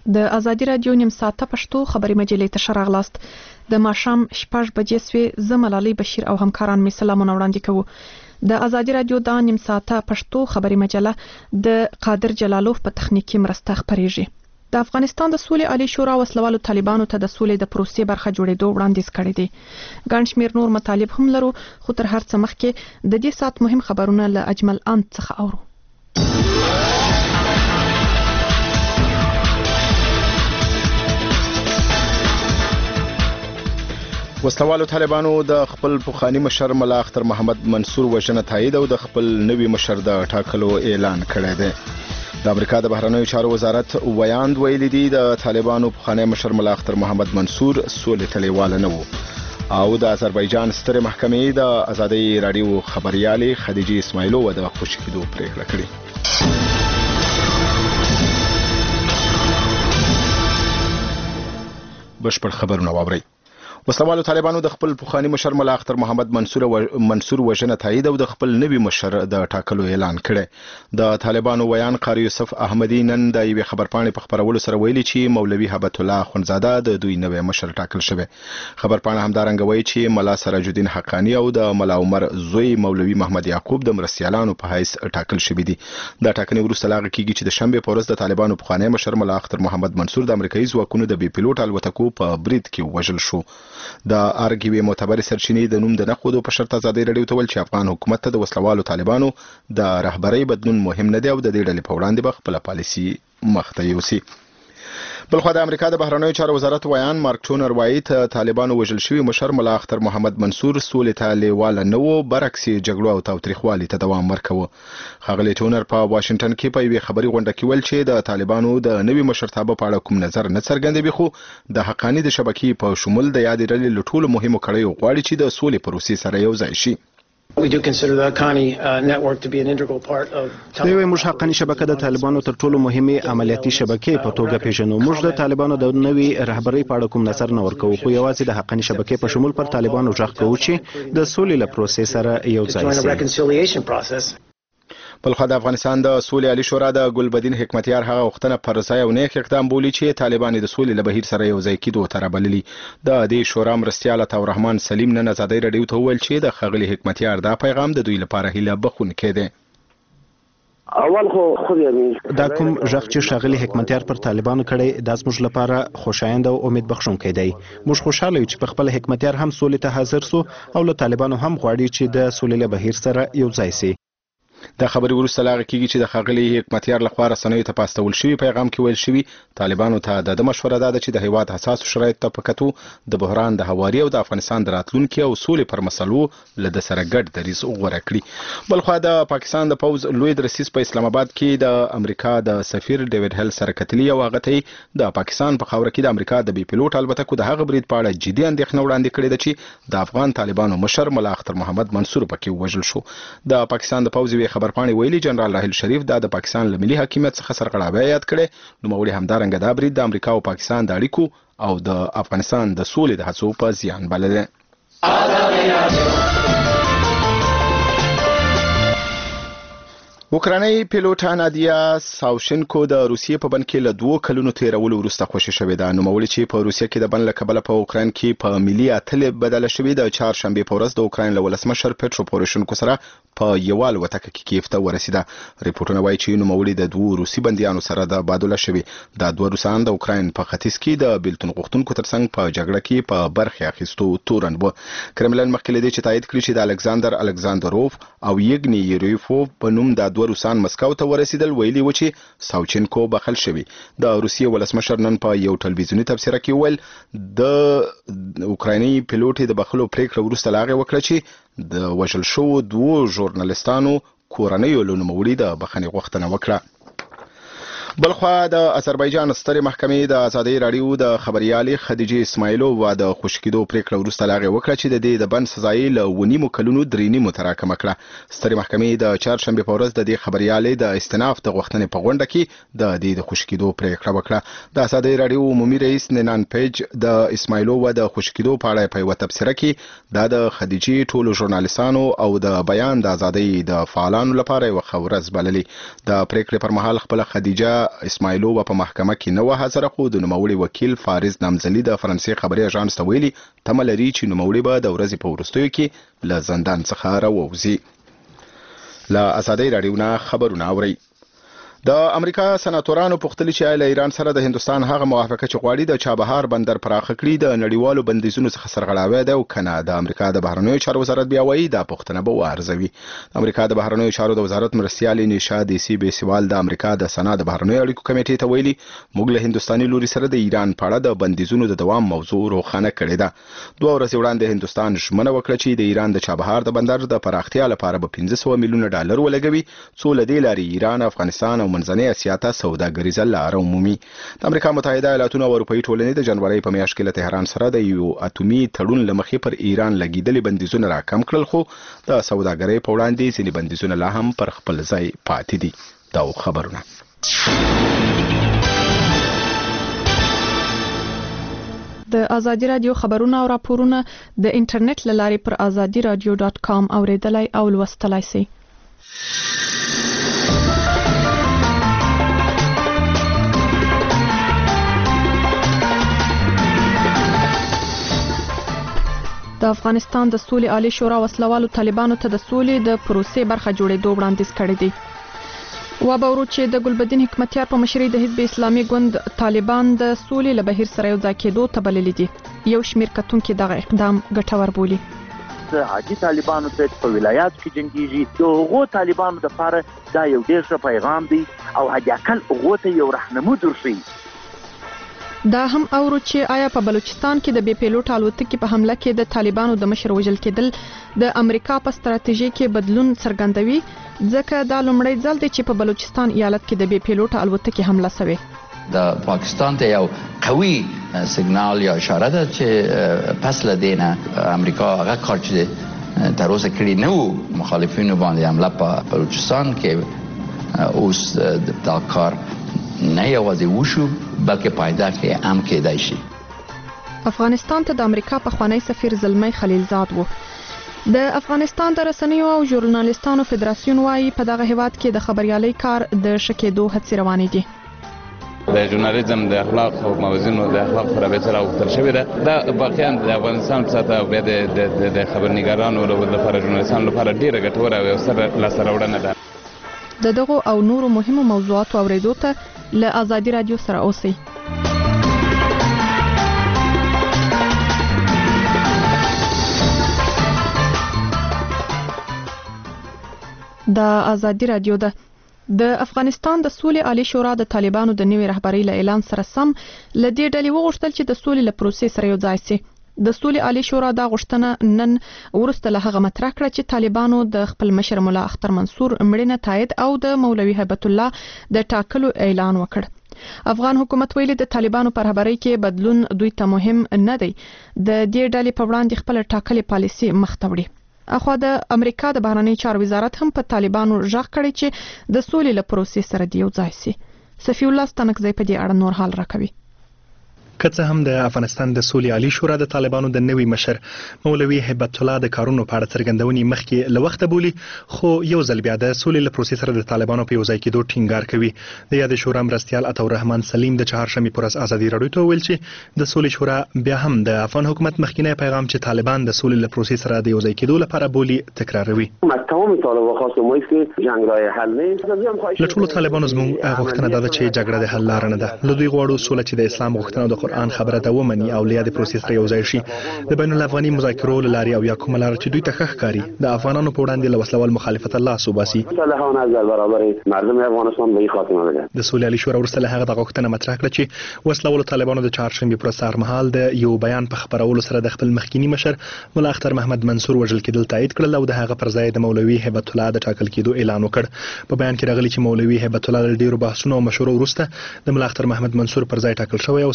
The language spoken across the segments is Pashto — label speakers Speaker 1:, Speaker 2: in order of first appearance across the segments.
Speaker 1: د ازادي رادیو نیم ساعته پښتو خبري مجلې ته راغلاست. د ماښام 6 بجې سوې زه ملالۍ بشیر او همکاران می سلامونه وړاندې کوو. د ازادي رادیو د نیم ساعته پښتو خبري مجله د قادر جلالوف په تخنیکی مرسته خبريږي. د افغانستان د سولې عالی شورا وسلوالو طالبانو ته د سولې د پروسې برخه جوړېدو وړاندیز کړی دی. ګڼ شمېر نور مطالب هم لرو، خو تر هر څه مخکې د دې ساعت مهم خبرونه له اجمل انت څخه اورو.
Speaker 2: وسلوالو طالبانو د خپل پخوانی مشر ملا اختر محمد منصور وژنه تایید او د خپل نوي مشر د ټاکلو اعلان کړی دی. د امریکا د بهرنیو چارو وزارت ویاند ویلي دی د طالبانو پخوانی مشر ملا اختر محمد منصور سولې ته لیواله نه و. او د آذربایجان سترې محکمې د ازادي رادیو خبريالې خدیجه اسماعیلووا د خوشی کېدو پریکړه کړې. بشپړ خبرونه واورئ. وسلوالو طالبانو د خپل پخوانی مشر ملا اختر محمد منصور وژنه تایید او د خپل نوي مشر د ټاکلو اعلان کړی. د طالبانو ویان قاری یوسف احمدی نن د یوې خبرپاڼې په خبرولو سره ویلي چې مولوي هبت الله خونزاده د دوی نوي مشر ټاکل شوی. خبرپاڼه همدارنګه وایي چې ملا سراج الدین حقانی او د ملا عمر زوی مولوي محمد یعقوب د مرستیالانو په حیث ټاکل شوی دي. د ټاکنې وروسته لاغه کیږي چې د شنبه په ورځ د طالبانو پخوانی مشر ملا اختر محمد منصور د امریکایي ځواکونو د بي پیلوټ الوتکو په برید کې وژل شو. د ارګوي معتبر سرچینې د نوم د نقودو په شرط ازادي رادیو ته ویل چې افغان حکومت ته د وسلوالو طالبانو د رهبرۍ بدلون مهم نه دی او د دې ډلې په وړاندې به خپل پالیسي مخته یوسي. بلخو د امریکا د بهرنیو چارو وزارت ویان مارک ټونر وایي طالبانو وژل شوی مشر ملا اختر محمد منصور سولې ته لیواله نه و، برعکس جګړو او تاوتریخوالي ته دوام ورکوه. ښاغلی ټونر په واشنگټن کې په یوې خبري غونډه کې ویل چې د طالبانو د نوي مشرتابه په اړه کوم نظر نه څرګندوي، خو د حقانی د شبکې په شمول د یادې ډلې له ټولو مهمو کړیو غواړي چې د سولې پروسې سره یو ځای شي.
Speaker 3: We do consider the Haqqani network to be an integral part of
Speaker 4: د موږ حقانی شبکه د طالبانو تر ټولو مهمه عملیاتي شبکې په توګه پیژنو. موږ د طالبانو د نوي رهبرۍ په اړه کوم نظر نه ورکوو، خو یوازې د حقانی شبکې په شمول پر طالبانو ژغ کوو چې د سولې له پروسې سره یو ځای شي.
Speaker 2: بلخو د افغانستان د سولې عالی شورا د ګلبدین حکمتیار هغه وختونه پر ځای او نیک اقدام بولی چې طالبان د سولې له بهیر سره یو ځای کېدو ته رابللي. د دې شورا مرستیال عطا الرحمن سلیم نن ازادي رادیو ته وویل چې د ښاغلي حکمتیار دا پیغام د دوی لپاره هیله بخښونکی دی.
Speaker 5: اول خو
Speaker 4: دا کوم ژغ چې ښاغلي حکمتیار پر طالبانو کړی دا زموږ لپاره خوشایند او امید بخښونکی دی. موږ خوشاله یو چې په خپل حکمتیار هم سولې ته حاضر سو او له طالبانو هم غواړي چې د سولې له بهیر سره یو ځای شي.
Speaker 2: د خبري وروسته لاغه کیږي چې د ښاغلي حکمتیار لخوا رسنیو ته پاستول شوی پیغام کې ویل شوی طالبانو ته د مشوره ده چې د هیواد حساس شرایط ته پکتو د بحران د هواري او د افغانستان د راتلونکي او سولې پر مسلو له سره ګډ دریځ غوړه کړي. بلخو د پاکستان د پوز لوی درسیس په اسلام آباد کې د امریکا د سفیر ډیوډ هل سره کتلی او هغه ته د پاکستان په خاور کې د امریکا د بي پیلوټ الوتکو د هغه برید په اړه جدي اندېښنه وړاندې کړې ده چې د افغان طالبانو مشر ملا اختر محمد منصور پکې وژل شو. د پاکستان د پوز وی خبرپاڼې ویلي جنرال راحل شریف د پاکستان له ملي حاکمیت څخه سرغړاوی یاد کړي. نو مولي همدارنګه دا برید د امریکا او پاکستان د اړیکو او د افغانستان د سولې د هڅو په زیان بللی. اوکراني پیلوټ نادیا ساوشنکو د روسیې په بن کې له 2 کلونو تیرولو وروسته خوشی شوې ده. نو مولي چې په روسیې کې د بن له کبله په اوکران کې په ملي اتل بدله شوې د چهارشنبه په ورځ د اوکران له ولسمشر پیټرو پوروشنکو سره په یوال وتکه کې کیف ته ورسیده. ریپورتونه وایي چې نو مولي د 2 روسي بنديانو سره د بادله شوی. د 2 روسان د اوکران په ختیځ کې د بیلتون غوښتونکو ترڅنګ په جګړه کې په برخه اخیستو تورن وو. کرملن مخکې لدی چې تایید کړی چې د الکساندروف او یګنی یوریفوف په نوم د 2 روسان مسکو ته ورسیدل. ویلي و چې ساوچنکو بخل شوی. د روسیې ولسمشر نن په یو ټلویزیونی تبصره کې ویل د اوکرایني پیلوټ د بخلو پریکړه وروسته لاغه وکړه چې د وژل شو 2 ژورنالیستانو کورنۍ له نوموړي د بخښنې غوښتنه وکړه. بلخو د آذربایجان سترې محکمې د ازادي رادیو د خبريالې خدیجه اسماعیلووا د خوشکېدو پریکړه وروسته لاغه وکړه چې د دې د بند سزا یې له 9 کلونو 3 متراکمه کړه. سترې محکمې د چهارشنبه په ورځ د دې خبريالې د استئناف د غوښتنې په غونډه کې د دې د خوشکېدو پریکړه وکړه. د ازادي رادیو عمومي رئیس ننان پیج د اسماعیلووا د خوشکېدو په اړه په یو تبصره کې د خدیجه ټولو ژورنالیستانو او د بیان د ازادۍ د فعالانو لپاره یو خبرز بللي. د پریکړې پر مهال خپل خدیجه اسماعیلووا په محکمه کې نه و حاضر، خو د نوموړي وکیل فارز نامزلي د فرانسې خبري اژانس ته ویلي تمه لري چې نوموړي به د ورځې په وروستیو کې له زندان څخه راووځي. له ازادۍ راډیو نه خبرونه اورئ. د امریکا سناتورانو پوښتنه چې له ایران سره د هندستان هغه موافقه چې غواړي د چابهار بندر پراخ کړي د نړیوالو بندیزونو څخه سرغړاوی ده او کنه. د امریکا د بهرنیو چارو وزارت بیا وایي دا پوښتنه به وارزوي. د امریکا د بهرنیو چارو د وزارت مرستیال نشا دیسی بیسوال د امریکا د سنا د بهرنیو اړیکو کمیټې ته ویلي موږ له هندستاني لوري سره د ایران په اړه د بندیزونو د دوام موضوع روښانه کړې ده. 2 ورځې وړاندې هندستان ژمنه وکړه چې د ایران د چابهار د بندر د پراختیا لپاره به $500 میلیون ولګوي، څو له دې لارې ایران، افغانستان او منځنۍ اسیا ته سوداګریزه لار عمومي. د امریکا متحده ایالاتونو او اروپאי ټولنې د جنوري په میاشت کې له تهران سره د یو اټومي تړون لمخې پر ایران لګیدلې بندیزونه راکم کړل، خو د سوداګرۍ په وړاندې ځینې بندیزونه لا هم پر خپل ځای پاتې دي. دا خبرونه
Speaker 1: د ازادي رادیو خبرونه او راپورونه د انټرنیټ له لارې پر azadiradio.com اوریدلای او لوستلای شئ. د افغانستان د سولې عالی شورا وسلوالو طالبانو ته د سولې د پروسې برخه جوړېدو وړاندیز کړی دی. وبورو چې د ګلبدین حکمتیار په مشرۍ د حزب اسلامي ګوند طالبان د سولې له بهیر سره یو ځای کېدو ته بللي دي. یو شمېر کتونکي دغه اقدام ګټور بولي.
Speaker 6: حاجی طالبانو ته په ولایاتو کې جنګیږي، د هغو طالبانو لپاره دا یو ډېر ښه پیغام دی او حاجی اکل هغو ته یو رهنمود ورښيي.
Speaker 1: دا هم اورو چې آیا په بلوچستان کې د بې پیلوټ الوتکې په حمله کې د طالبانو د مشر وژل کېدل د امریکا په ستراتیژي کې بدلون څرګندوي، ځکه دا لومړی ځل دی چې په بلوچستان ایالت کې د بې پیلوټ الوتکې حمله شوې.
Speaker 7: د پاکستان ته یو قوي سیګنال یا اشاره ده چې پس له دینه امریکا هغه کار چې تر اوسه کړی نه وو مخالفینو باندې حمله په بلوچستان کې اوس دا کار نه یوازې وشو بلکې پایده کې هم کېدای شي.
Speaker 1: افغانستان ته د امریکا پخوانی سفیر زلمی خلیلزاد وو. د افغانستان د رسنیو او ژورنالیستانو فدراسیون وايي په دغه هیواد کې د خبريالۍ کار د شکېدو هڅې روانې دي.
Speaker 8: د ژورنالیزم د اخلاق او موازینو د اخلاق پر بنسټ راوستل شوی ده. دا واقعا د افغانستان په ساته او د خبرنګارانو لپاره ژورنالیستانو لپاره ډیره ګټوره او سره لاسته راوړنه ده.
Speaker 1: د دغو او نورو مهمو موضوعاتو اوریدو ته له ازادي رادیو سره اوسئ. د ازادي رادیو د افغانستان د سولې عالی شورا د طالبانو د نوي رهبرۍ له اعلان سره سم ل دې ډلې وغوښتل چې د سولې له پروسې سره یو ځای شي. د سولې عالی شورا دا غوښتنه نن ورسته له هغه مطرح کړه چې طالبانو د خپل مشر مولا اختر منصور مړینه تایید او د مولوي هیبت الله د ټاکلو اعلان وکړ. افغان حکومت ویلي د طالبانو په رهبرۍ کې بدلون دوی ته مهم نه دی. د دې ډلې په وړاندې خپل ټاکلې پالیسي مخ ته وړي. اخوا د امریکا د بهرنی چارو وزارت هم په طالبانو ژغ کړی چې د سولې له پروسې سره دی یو ځای شي. صفی الله ستنکزی په دې اړه نور حال راکوي.
Speaker 9: که څه هم د افغانستان د سولې عالی شورا د طالبانو د نوي مشر مولوي هیبت الله د کارونو په اړه څرګندونې مخکې له وخته بولي، خو یو ځل بیا د سولې له پروسې سره د طالبانو په یو ځای کېدو ټینګار کوي. د یاد شورا مرستیال عطا الرحمن سلیم د چهارشنبې پر ورځ ازادي راډیو ته ویل چې د سولې شورا بیا هم د افغان حکومت مخکینی پیغام چې طالبان د سولې له پروسې سره د یو ځای کېدو لپاره بولي تکراروي. له ټولو طالبانو زموږ غوښتنه ده چې جګړه د حل لار نه ده. له دوی غواړو سوله چې د اسلام غوښتنه د قرآن خبره ده ومني او له دې پروسې سره یو ځای شي. د بین الافغاني مذاکرو لاري او یا کوم لار چې دوی ته ښه ښکاري د افغانانو په وړاندې له وسلوال مخالفت الله صوباسي. د سولې عالی شورا ورسره هغه د غوښتنه مطرح کړه چې وسلوال طالبانو د چهارشنبې پر سهار مهال د یو بیان په خبرولو سره د خپل مخکینی مشر مولا اختر محمد منصور وژل کېدل تایید کړل او د هغه پر ځای د مولوي هیبت الله د ټاکل کېدو اعلان وکړ. په بیان کې راغلي چې مولوي هیبت الله د ډیرو بحثونو او مشورو وروسته د مولا اختر محمد منصور پر ځای ټاکل شوی او سراج الدین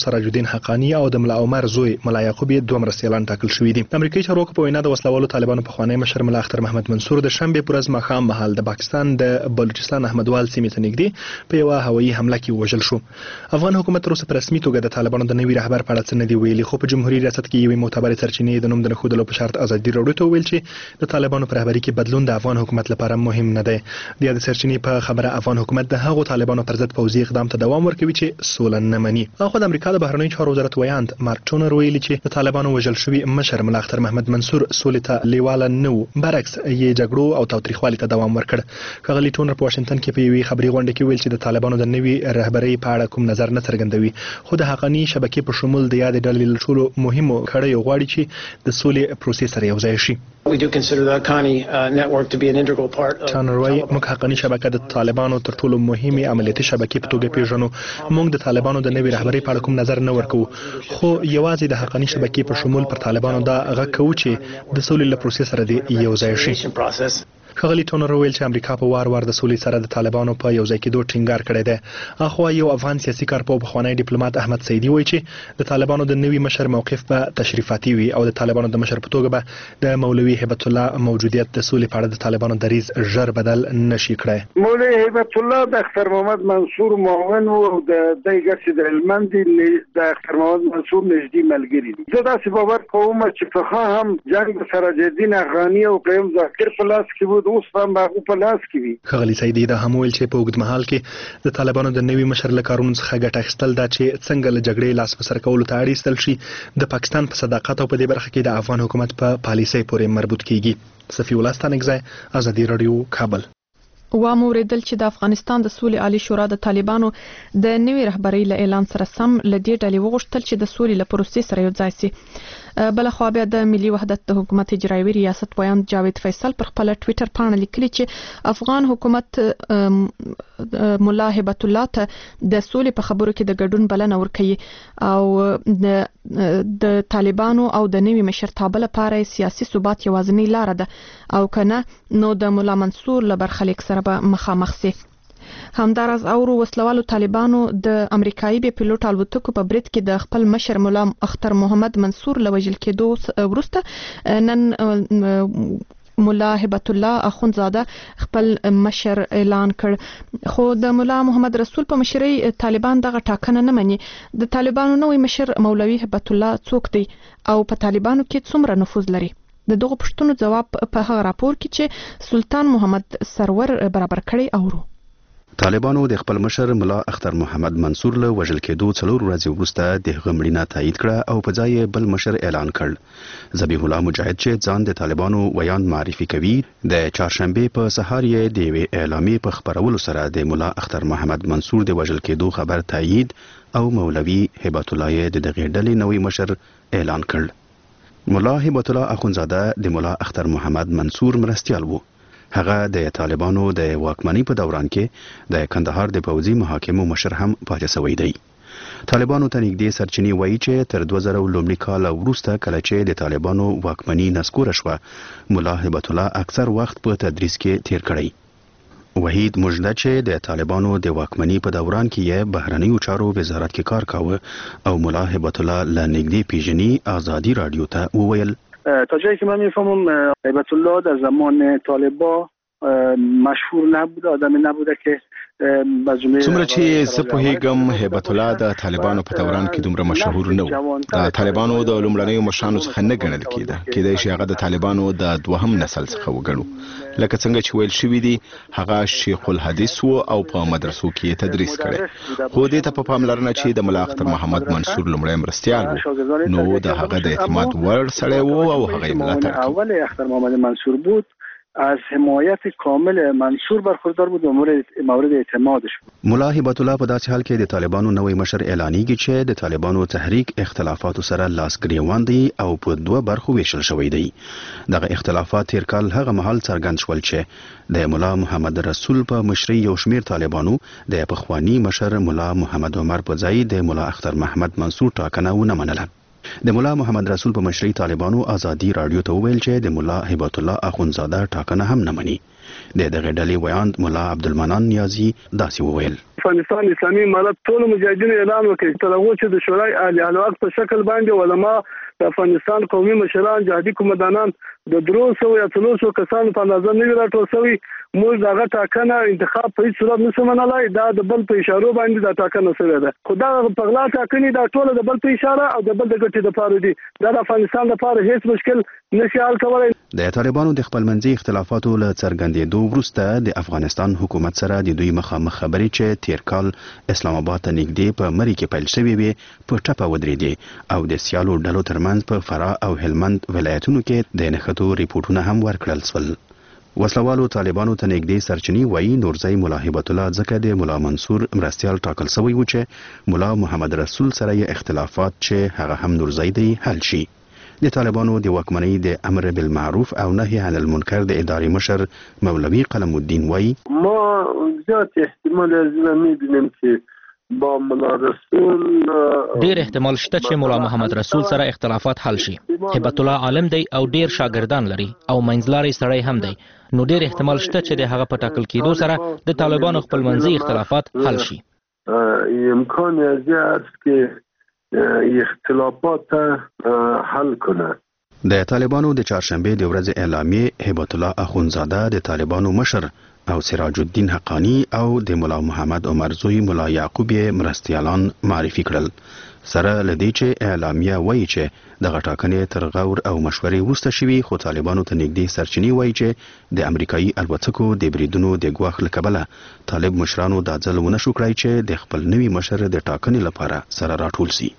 Speaker 9: حسین حقانی او د ملا عمر زوی ملا یعقوب دوه مرستیالان ټاکل شوي دي. د امریکایي چارواکو په وینا د وسلوالو طالبانو پخوانی مشر ملا اختر محمد منصور د شنبه پر ورځ ماښام مهال د پاکستان د بلوچستان احمدوال سیمې ته نږدې په یوه هوایي حمله کې وژل شو. افغان حکومت تر اوسه په رسمي توګه د طالبانو د نوي رهبر په اړه څه نه دي ویلي، خو په جمهوریت ریاست کې یوې معتبرې سرچینې د نوم د نښودلو په شرط ازادي راډیو ته ویل چې د طالبانو په رهبري کې بدلون د افغان حکومت لپاره مهم نه دی. د یاد سرچینې په خبره افغان حکومت د هغو طالبانو پر ضد پوځي اقدام ته دوام ورکوي چې سوله نه مني. اخو د امریکا د بهرنیو چارو وزارت ویاند مارک ټونر ویلي چې د طالبانو وژل شوي مشر ملا اختر محمد منصور سولې ته لیواله نه و، برعکس یې جګړو او تاوتریخوالي ته دوام ورکړ. ښاغلي ټونر په واشنگټن کې په یوې خبري غونډه کې ویل چې د طالبانو د نوي رهبرۍ په اړه کوم نظر نه څرګندوي، خو د حقاني شبکې په شمول د یاد ډلې له ټولو مهمو کړیو غواړي چې د سولې پروسې سره یوځای شي.
Speaker 3: We do consider the Haqqani network to be an integral part of
Speaker 9: چانروي موږ حقاني شبکه د طالبانو تر ټولو مهمه عملیاتي شبکې په توګه پیژنو. موږ د طالبانو د نوي رهبرۍ په اړه کوم نظر نه ورکو، خو یوازې د حقاني شبکې په شمول پر طالبانو دا غږ کوو چې د سولې له پروسې سره د یوځای شي. ښاغلي ټونر ویل چې امریکا په وار وار د سولې سره د طالبانو په یوځای کېدو ټینګار کړی دی. اخوا یو افغان سیاسي کارپوه پخوانی ډیپلوماټ احمد سیدي وایي چې د طالبانو د نوي مشر موقف به تشریفاتي وي او د طالبانو د مشر په توګه به د مولوي هیبت الله موجودیت د سولې په اړه د طالبانو دریځ ژر بدل نشي کړی.
Speaker 10: مولوي هیبت الله د اختر محمد منصور معاون او د دایګر د هلمند د اختر محمد منصور نږدې ملګری دي. زه داسې باور کوم چې په هم جنگ سراج الدین افغاني او قیوم ذاکر په لاس کې وو، اوس هم په لاس کې وي.
Speaker 9: ښاغلي سیدي دا هم ویل چې په اوږد مهال کې د طالبانو د نوي مشر له کارونو څخه ګټه اخیستل دا چې څنګه له جګړې لاس په سر کولو ته اړ ایستل شي د پاکستان په صداقت او په دې برخه کې د افغان حکومت په پالیسۍ پورې مربوط کیږي. صفي الله ستانکزی، ازادي رادیو، کابل.
Speaker 1: وامو ورېدل چې د افغانستان د سولې عالی شورا د طالبانو د نوي رهبرۍ له اعلان سره سم لدې ډلې وغوښتل چې د سولې له پروسې سره یوځای شي. بل خو بیا د ملي وحدت د حکومت اجرایوي ریاست ویاند جاوید فیصل پر خپل ټوئیټر باندې لیکلي چې افغان حکومت مولا هیبت الله ته د سولې په خبرو کې د ګډون بلنه ورکوي او د طالبانو او د نوي مشرتابه لپاره سیاسي ثبات یوازینی لار ده او کنه نو د مولا منصور له برخلیک سره به مخامخ سي. همدارز اورو وسلوالو طالبانو د امریکایي بي پیلوټ الوتکو په برید کې د خپل مشر مولا اختر محمد منصور لوجل کېدو وروسته نن مولا هیبت الله اخونزاده خپل مشر اعلان کړ، خو د مولا محمد رسول په مشرۍ طالبان دغه ټاکنه نه مني. د طالبانو نوې مشر مولوي هیبت الله څوک دی او په طالبانو کې څومره نفوذ لري؟ د دغه پوښتنو جواب په هغه راپور کې چې سلطان محمد سرور برابر کړی اورو.
Speaker 11: طالبانو د خپل مشر ملا اختر محمد منصور له وژل کېدو 4 ورځې وروسته د هغه مړینه تایید کړه او په ځای بل مشر اعلان کړ. ذبیح الله مجاهد چې ځان د طالبانو ویاند معرفي کوي د چهارشنبه په سهار یې د یوې اعلامیې په خبرولو سره د مولا اختر محمد منصور د وژل کېدو خبر تایید او مولوي هیبت الله یې د دغه ډلې نوی مشر اعلان کړ. مولا هیبت الله اخونزاده د مولا اختر محمد منصور مرستیال وو. هغه د طالبانو د واکمنۍ په دوران کې د کندهار د پوځي محاکمو مشر هم پاتې شوی دی. طالبانو ته نږدې سرچینې وایي چې تر 2000 لومړي کال وروسته کله چې د طالبانو واکمنۍ نسکوره شوه، مولا هیبت الله اکثر وخت په تدریس کې تیر کړی. وحید مجده چې د طالبانو د واکمنۍ په دوران کې یې بهرنیو چارو وزارت کې کار کاوه او مولا هیبت الله له نږدې پیژني ازادي رادیو ته وویل
Speaker 10: تا جایی که من میفهمم هیبت الله در زمان طالبا مشهور نبوده، آدمی نبوده که
Speaker 2: څومره چې زه پوهیږم هیبت الله د طالبانو په دوران کې دومره مشهور نه و. د طالبانو د لومړنیو مشرانو څخه نه ګڼل کېده، کېدای شي هغه د طالبانو د دوهم نسل څخه وګڼو. لکه څنګه چې ویل شوي دي هغه شیخ الحدیث و او په مدرسو کې تدریس کړی، خو دې ته په پاملرنه چې د مولا اختر محمد منصور لومړی مرستیال و نو د هغه د اعتماد وړ سړی و او هغه یې ملاتړ کوي.
Speaker 10: اول اختر محمد منصور بود از حمایت کامل منصور برخوردار بود و مورد اعتمادش بود.
Speaker 11: مولا هیبت الله په داسې حال کې د طالبانو نوې مشر اعلانېږي چې د طالبانو تحریک اختلافاتو سره لاس ګریوان دی او په 2 برخو ویشل شوی دی. دغه اختلافات تیر کال هغه مهال څرګند شول چې د مولا محمد رسول په مشرۍ یو شمیر طالبانو د پخوانی مشر مولا محمد عمر په ځای د مولا اختر محمد منصور ټاکنه ونه منله. د مولا محمد رسول په مشرۍ طالبانو ازادي رادیو ته وویل چې د مولا هیبت الله اخونزاده ټاکنه هم نه مني. د دغه ډلې ویاند مولا عبدالمنان نیازي داسې وویل.
Speaker 10: افغانستان اسلامي امارت ټول مجاهدینو اعلان وکړ تر هغه چې د شورای عالی الوقت په شکل باندې علما د افغانستان قومي مشران جهادي قومندانان د 300 یا 300 کسانو په اندازه نه راټول شوی. موږ دغه ټاکنه انتخاب په هیڅ صورت نشو منلای. دا د بل په اشارو باندې دا ټاکنه شوې ده. خو دا په غلا ټاکنې دا ټول د بل په اشاره او د بل د ګټې لپاره دي. دا د افغانستان لپاره هیڅ مشکل نشي حل کولای.
Speaker 11: د طالبانو د خپلمنځي اختلافاتو له څرګندېدو وروسته د افغانستان حکومت سره د دوی مخامخ خبرې چې تیر کال اسلام آباد ته نږدې په مری کې پیل شوې وي په ټپه ودرېدې او د سیالو ډلو ترمنځ په فراه او هلمند ولایتونو کې د نښتو ریپورټونه هم ورکړل شول. وسلوالو طالبانو ته نږدې سرچینی وایي نورزی مولا هبت الله ځکه د مولا منصور مرستیال ټاکل شوی و چې مولا محمد رسول سره یې اختلافات چې هغه هم نورزی دی حل شي. د طالبانو د واکمنۍ د امر بالمعروف او نهي عن المنکر د ادارې مشر مولوي قلم الدین وایي
Speaker 12: ما زیات احتمال می‌بینم چې با مولا رسول
Speaker 13: ډیر احتمال شته چې مولا محمد رسول سره اختلافات حل شي. هبت الله عالم دی او ډیر شاګردان لري او منځلاري سړی هم دی، نو ډیر احتمال شته چې د هغه په ټاکل کېدو سره د طالبانو خپلمنځي اختلافات حل شي.
Speaker 12: امکان زیات کې اختلافات حل کنه.
Speaker 11: د طالبانو د چهارشنبه د ورځې اعلامیه هبت الله اخونزاده د طالبانو مشر او سراج الدین حقانی او د مولا محمد عمر زوی مولا یعقوب مرستیالان معرفي کړل. سره لدی چې اعلامیه وایي چې د غټاکنې تر غور او مشورې وروسته شوي، خو طالبانو ته نږدې سرچینی وایي چې د امریکایي الوتکو د بریدونو د ګواښ له کبله طالب مشرانو دا ځل ونه شو کړای چې د خپل نوي مشر د ټاکنې لپاره سره راټول سي.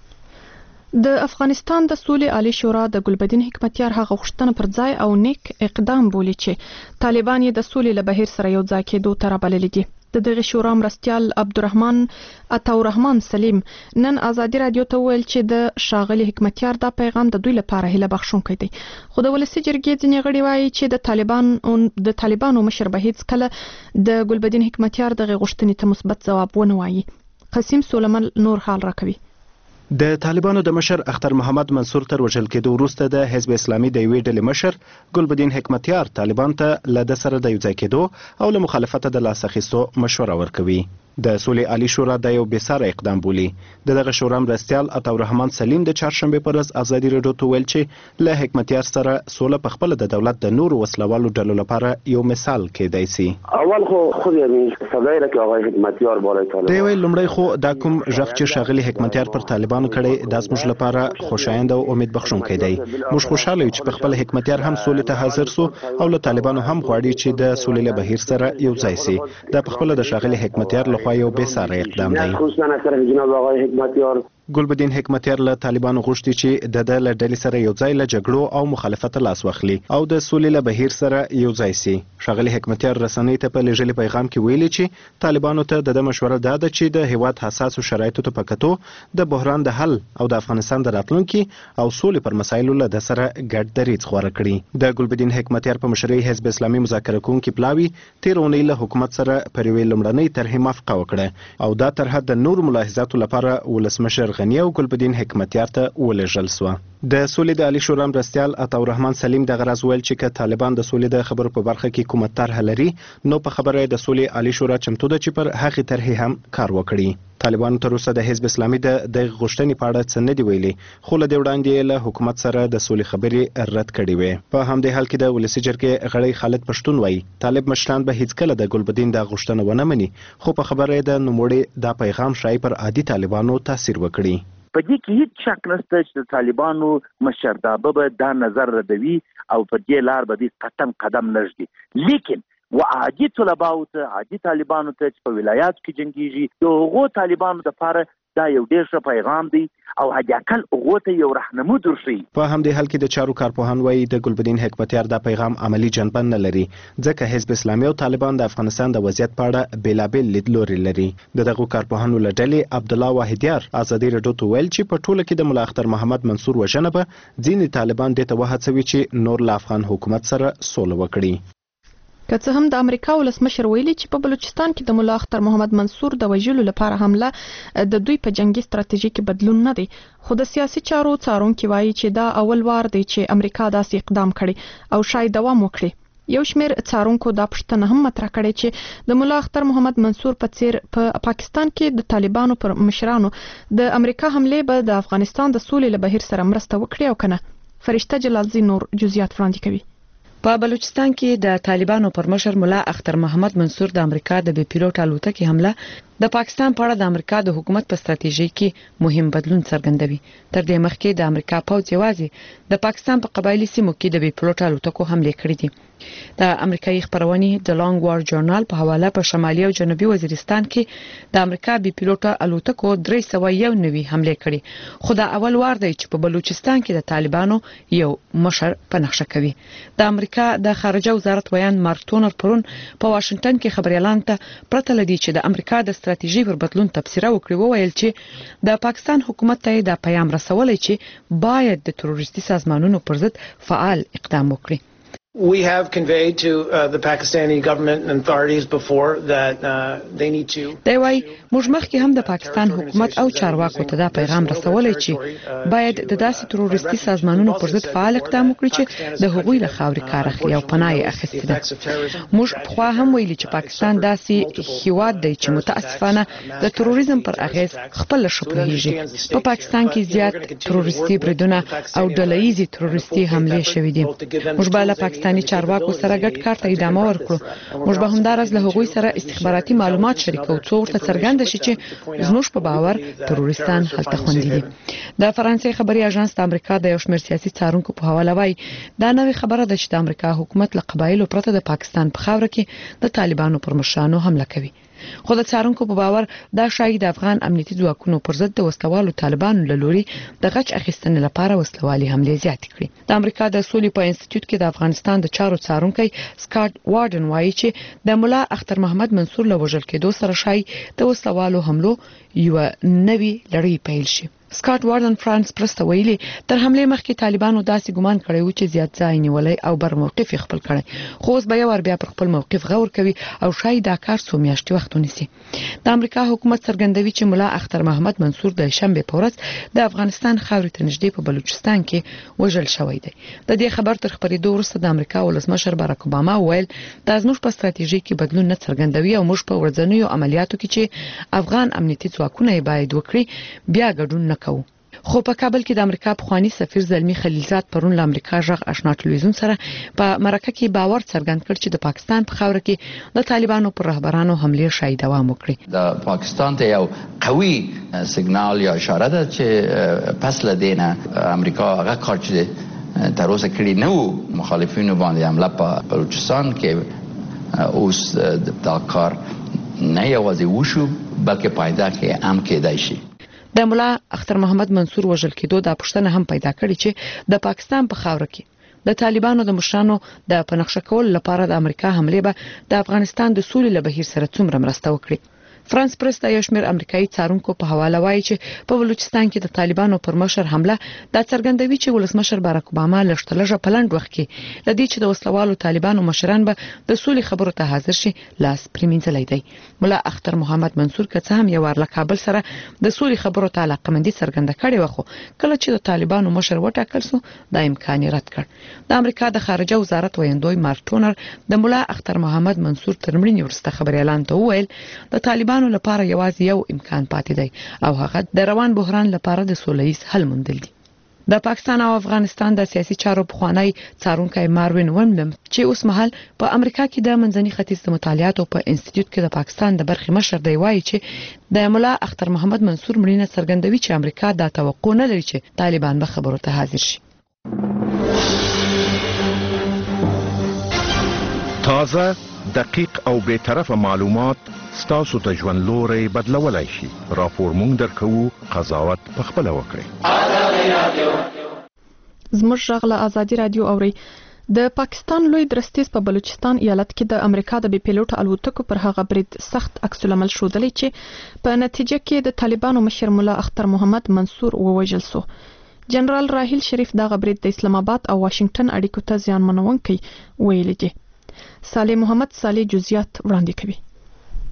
Speaker 1: د افغانستان د سولې عالی شورا د ګلبدین حکمتیار هغه غوښتنه پر ځای او نیک اقدام بولي چې طالبان یې د سولې له بهیر سره یو ځای کېدو ته رابللي دي. د دغه شورا مرستیال عبدالرحمن عطاورحمن سلیم نن ازادي رادیو ته ویل چې د ښاغلي حکمتیار دا پیغام د دوی لپاره هیله بخښونکی دی. خو د ولسي جرګې ځینې غړي وایي چې د طالبانو مشر به هیڅ کله د ګلبدین حکمتیار دغه غوښتنې ته مثبت ځواب ونه وایي. قسیم سولمن نور حال راکوي.
Speaker 4: د طالبانو د مشر اختر محمد منصور تر وژل کېدو وروسته د حزب اسلامي د یوې ډلې مشر ګلبدین حکمتیار طالبان ته له د سره د یو ځای کېدو او له مخالفت د لاس اخیستو مشوره ورکوي. د سولې عالی شورا د یو بېساره اقدام بولي. دغه شورا مرستیال عطاورحمن سلیم د چهارشنبه پر ورځ ازادي رادیو ته ویل چې له حکمتیار سره سوله په خپل د دولت د نورو وسلوالو ډلو لپاره یو مثال کېدای شي.
Speaker 5: اول خو خود یې صدای لکه آقای حکمتیار بالای طالبان
Speaker 4: دی ویل لومړی خو دا کوم ژغ چې ښاغلي حکمتیار پر طالبانو کړی دا زموږ لپاره خوشایند او امید بخښونکی دی. موږ خوشاله یو چې په خپل حکمتیار هم سولې ته حاضر سو او له طالبانو هم غواړي چې د سولې له بهیر سره یو ځای شي. دا په خپل د ښاغلي حکمتیار لخوا یو بېساره اقدام دی. ګلبدین حکمتیار له طالبانو غوښتي چې د له ډلې سره یو ځای له جګړو او مخالفت لاس واخلي او د سولې له بهیر سره یو ځای سي. ښاغلي حکمتیار رسنۍ ته په لېږلي پیغام کې ویلي چې طالبانو ته د مشوره دا ده چې د هیواد حساسو شرایطو ته په کتو د بحران د حل او د افغانستان د راتلونکي او سولې پر مسایلو له د سره ګډ دریځ غوره کړي. د ګلبدین حکمتیار په مشرۍ حزب اسلامي مذاکره کوونکي پلاوي تیر اونۍ له حکومت سره پر یوې لومړنۍ طرحې موافقه وکړه او دا طرحه د نورو ملاحظاتو لپاره ولسمشر غني او ګلبدین حکمتیار ته ولېږل سوه. د سولې د عالی شورا مرستیال عطاورحمن سلیم دغه راز ویل چې که طالبان د سولې د خبرو په برخه کې کومه طرحه لري نو په خبره د سولې عالی شورا چمتو ده چې پر هغې طرحې هم کار وکړي. طالبانو تر اوسه د حزب اسلامي د غوښتنې په اړه څه نه دي ویلي، خو له دې وړاندې له حکومت سره د سولې خبرې رد کړې وې. په همدې حال کې د ولسي جرګې غړی خالد پښتون وایي طالب مشران به هیڅکله د ګلبدین د غوښتنه ونه مني، خو په خبره د نوموړي دا پیغام شایي پر عادي طالبانو تاثیر وکړي.
Speaker 6: په دې کې هیڅ شک نشته چې طالبانو مشرتابه به دا نظر ردوي او په دې لار به دې قدم نږدي. لیکن و عادي طلباو ته عادي طالبانو ته چې په ولایاتو کې جنګیږي د هغو طالبانو لپاره دا یو ډېر ښه پیغام دی او حداقل هغو ته یو رهنمود ورښیي.
Speaker 4: په همدې حال کې د چارو کارپوهان وایي د ګلبدین حکمتیار دا پیغام عملي جنبه نه لري ځکه حزب اسلامي او طالبان د افغانستان د وضعیت په اړه بېلابېل لیدلوري لري. د دغو کارپوهانو له ډلې عبدالله واحدیار ازادي رادیو ته ویل چې په ټوله کې د ملا اختر محمد منصور وژنه به ځینې طالبان دې ته وهڅوي چې نور له افغان حکومت سره سوله وکړي.
Speaker 1: که څه هم د امریکا ولسمشر ویلي چې په بلوچستان کې د ملا اختر محمد منصور د وژلو لپاره حمله د دوی په جنگي ستراتیژي کې بدلون نه دی، خو د سیاسي چارو څارونکي وایي چې دا اول وار دی چې امریکا داسې اقدام کړي او شاید دوام وکړي. یو شمېر څارونکو دا پوښتنه هم مطرح کړې چې د مولا اختر محمد منصور په څیر په پاکستان کې د طالبانو پر مشرانو د امریکا حمله به د افغانستان د سولې له بهیر سره مرسته وکړي او کنه. فرشته جلالزی نور جزئیات وړاندې کوي.
Speaker 14: په بلوچستان کې د طالبانو پر مشر مولا اختر محمد منصور د امریکا د بي پیلوټ الوتکې حمله د پاکستان په اړه د امریکا د حکومت په ستراتیژي کې مهم بدلون څرګندوي. تر دې مخکې د امریکا پوځ یوازې د پاکستان په قبایلی سیمو کې د بي پیلوټ الوتکو حمله کړې دي. د امریکایي خبرونې د لانګ وار جورنال په حواله په شمالي او جنوبي وزیرستان کې د امریکا بي پیلوټ الوتکو 391 حمله کړې، خو دا اول وار دی چې په بلوچستان کې د طالبانو یو مشر په نقشه کوي. د امریکا د خارجه وزارت ویان مارک ټونر پرون په واشنگټن کې خبريالان ته پرته لدی چې د امریکا د ستراتیژي پر بدلون تبصره وکړي، وویل چې د پاکستان حکومت ته د پیغام رسولای چې باید د تروریستي سازمانونو پر ضد فعال اقدام وکړي.
Speaker 3: We have conveyed to the Pakistani government and authorities before that they need to.
Speaker 14: دی وايي موږ مخکې هم د پاکستان حکومت او چارواکو ته دا پیغام رسولای چې باید د داسې تروریستي سازمانونو پر ضد فعال اقدام وکړي چې د هغوی له خاورې کار اخلي او پناه یې اخیستې ده. موږ خو هم ویلي چې پاکستان داسې هیواد دی چې متاسفانه د تروریزم پر اغیز خپل شپږیږي. په پاکستان کې زیات تروریستي بریدونه او ډله‌ایزي تروریستي حمله شوې دي. موږ به له پاکستاني چارواکو سره ګډ کار ته ادامه ورکړو. موږ به همدارس له هغوی سره استخباراتي معلومات شریکو څو ورته څرګنده شي چې زموږ په باور تروریستان هلته خوندي دي. د فرانسې خبري اژانس د امریکا د یو شمېر سیاسي څارونکو په حواله وايي دا نوې خبره ده چې د امریکا حکومت له قبایلو پرته د پاکستان په خاوره کې د طالبانو پر مشرانو حمله کوي. خو د څارونکو په باور دا شاید د افغان امنیتي ځواکونو پر ضد د وسلوالو طالبانو له لوري د غچ اخیستنې لپاره وسلوالي حملې زیاتې کړې. د امریکا د سولې په انسټیټیوټ کې د افغانستان د چارو څارونکي سکاټ وارډن وایي چې د مولا اختر محمد منصور له وژل کېدو سره شاید د وسلوالو حملو یو نوې لړۍ پیل شي. سکاټ وارډن فرانس پرسته ویلي تر حمله مخکې طالبانو داسې ګمان کړی و چې زیات ځای نیولای او بر موقف خپل کړی، خو اوس به یو ور بیا پر خپل موقف غور کوي او شاید دا کار څو میاشتې وخت ونیسي. د امریکا حکومت څرګندوي چې مولا اختر محمد منصور د شنبه په ورځ د افغانستان خاورې ته نږدې په بلوچستان کې وژل شوی دی. د دې خبر تر خبرېدو وروسته د امریکا ولسمشر باراک اوباما ویل دا زموږ په ستراتیژي کې بدلون نه څرګندوي او موږ په ورځنیو عملیاتو کې چې افغان امنیتي ځواکونه یې باید وکړي بیا ګډون نه کوو. خو په کابل کې د امریکا پخوانی سفیر زلمی خلیلزاد پرون له امریکا ژغ آشنا ټلویزیون سره په مرکه کې باور څرګند کړ چې د پاکستان په خاوره کې د طالبانو پر رهبرانو حمله شاید دوام وکړي.
Speaker 7: د پاکستان ته یو قوي سیګنال یا اشاره ده چې پس له دینه امریکا هغه کار چې تر اوسه کړی نه وو مخالفینو باندې حمله په بلوچستان کې اوس دا کار نه یوازې وشو بلکې پایده کې هم کېدای شي.
Speaker 14: د مولا اختر محمد منصور وژل کېدو د پښتنه هم پیدا کړی چې د پاکستان په خاوره کې د طالبانو د مشرانو د پنځه کول لپاره د امریکا حمله به د افغانستان د سولې له بهیر سره څومره مرسته وکړي. فرانس پرس د یو شمېر امریکایي څارونکو په حواله وایي چې په بلوچستان کې د طالبانو پر مشر حمله دا څرګندوي چې ولسمشر باراک اوباما لږ په لنډ وخت کې لدی چې د وسلوالو طالبانو مشران به د سولې خبرو ته حاضر شي لاس پریمینځلای دی. مولا اختر محمد منصور که څه هم یو ور له کابل سره د سولې خبرو ته علاقمندي څرګنده کړې و، خو کله چې د طالبانو مشر وټاکل شو دا امکان رد کړ. د امریکا د خارجه وزارت ویاندوی مارک ټونر د مولا اختر محمد منصور تر مړینې وروسته خبريالان ته وویل د طالبانو لپاره یوازې یو امکان پاتې دی او هغه د روان بحران لپاره د سولهییز حل موندل دي. د پاکستان او افغانستان د سیاسي چارو پخوانی څارونکی ماروین ونلم چې اوس مهال په امریکا کې د منځني ختیځ د مطالعاتو په انسټیټیوټ کې د پاکستان د برخې مشر دی وایي چې د مولا اختر محمد منصور مړینه څرګندوي چې امریکا دا توقع نه لري چې طالبان به خبرو ته حاضر شي.
Speaker 15: تازه دقیق او بے طرفه معلومات ستاسو ته ژوند لوري بدلولای شي. راپور مونږ درکو، قضاوت په خپل وکړئ.
Speaker 1: زموږ ژغ له ازادي رادیو اوري. د پاکستان لوی درستیز په بلوچستان ایالت کې د امریکا د بي پیلوټ الوتکو پر هغه برید سخت عکس العمل ښودلی چې په نتیجه کې د طالبانو مشر مولا اختر محمد منصور ووژل شو. جنرال راحیل شریف دغه برید د اسلام آباد او واشنگټن اړیکو ته زیانمنونکی ویلي دي. صالح محمد صالح جزئیات وړاندې کوي.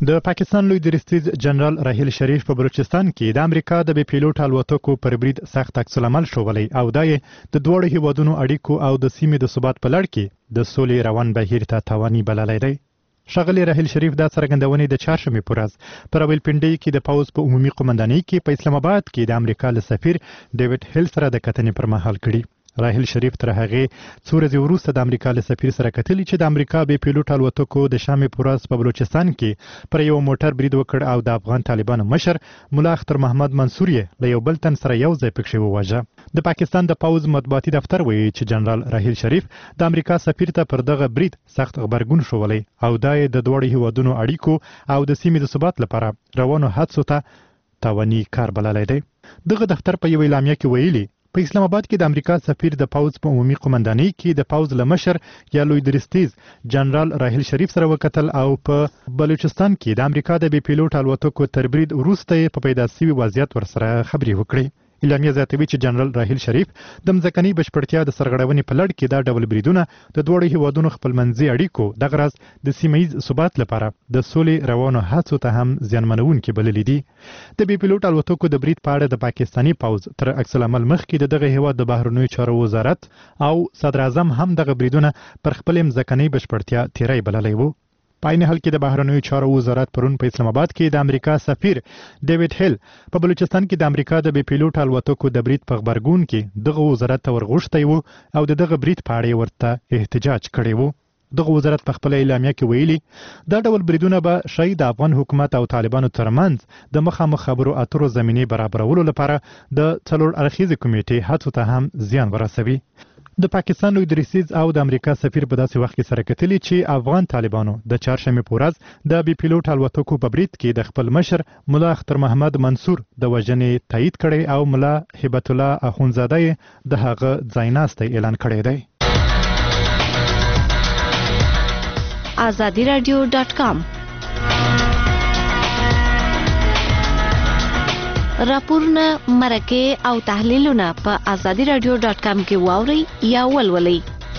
Speaker 16: د پاکستان لوی درستیز جنرال راحیل شریف په بلوچستان کې د امریکا د بې پیلوټ الوتکو پر برید سخت عکس العمل ښوولی او دا یې د دواړو هیوادونو اړیکو او د سیمې د ثبات په لړ کې د سولې روان بهیر ته تاواني بللی دی. ښاغلی راحیل شریف دا څرګندونې د چهارشنبې په ورځ په راولپنډۍ کې د پوځ په عمومي قومندانۍ کې په اسلام آباد کې د امریکا له سفیر ډیوډ هیل سره د کتنې پر مهال کړي. راحیل شریف تر هغې څو ورځې وروسته د امریکا له سفیر سره کتلي چې د امریکا بې پیلوټ الوتکو د شنبې په ورځ په بلوچستان کې پر یو موټر برید وکړ او د افغان طالبانو مشر ملا اختر محمد منصور یې له یو بل تن سره یو ځای پکښې وواژه. د پاکستان د پوځ مطبوعاتي دفتر وایي چې جنرال راحیل شریف د امریکا سفیر ته پر دغه برید سخت غبرګون ښوولی او دا یې د دواړو هیوادونو اړیکو او د سیمې د ثبات لپاره روانو حادثو ته تاواني کار بللی دی. دغه دفتر په یو اعلامیه کې ویلي په اسلام آباد کې د امریکا سفیر د پوځ په عمومي قومندانۍ کې د پوځ له مشر یا لوی درستیز جنرال راحیل شریف سره وکتل او په بلوچستان کې د امریکا د بې پیلوټ الوتکو تر برید وروسته یې په پیدا سوي وضعیت ورسره خبرې وکړې. اعلامیه زیاتوي چې جنرال راحیل شریف د مځکنۍ بشپړتیا د سرغړونې په لړ کې دا ډول بریدونه د دواړو هیوادونو خپلمنځي اړیکو دغه راز د سیمهییز ثبات لپاره د سولې روانو هڅو ته هم زیانمنونکي بللي دي. د بې پیلوټ الوتکو د برید په اړه د پاکستاني پوځ تر عکس العمل مخکې د دغه هیواد د بهرنیو چارو وزارت او صدر اعظم هم دغه بریدونه پر خپلې مځکنۍ بشپړتیا تیری بللی وو. په عین حال کې د بهرنیو چارو وزارت پرون په اسلام آباد کې د امریکا سفیر ډیوډ هیل په بلوچستان کې د امریکا د بې پیلوټ الوتکو د برید په غبرګون کې دغه وزارت ته ورغوښتی وو او د دغه برید په اړه ورته احتجاج کړی وو. دغه وزارت په خپل اعلامیه کې ویلي دا ډول بریدونه به شاید د افغان حکومت او طالبانو ترمنځ د مخامخ خبرو اترو زمینې برابرولو لپاره د څلور اړخیزې کمیټې هڅو ته هم زیان ورسوي. د پاکستان لوی درستیز او د امریکا سفیر په داسې وخت کې سره کتلي چې افغان طالبانو د چهارشنبې په ورځ د بې پیلوټ الوتکو په برید کې د خپل مشر ملا اختر محمد منصور د وژنې تایید کړی او ملا هبت الله اخونزاده یې د هغه ځایناستی اعلان کړی دی.
Speaker 17: azadiradio.com راپورونه مرکه او تحلیلونه په azadiradio.com کې واورئ یا ولولئ.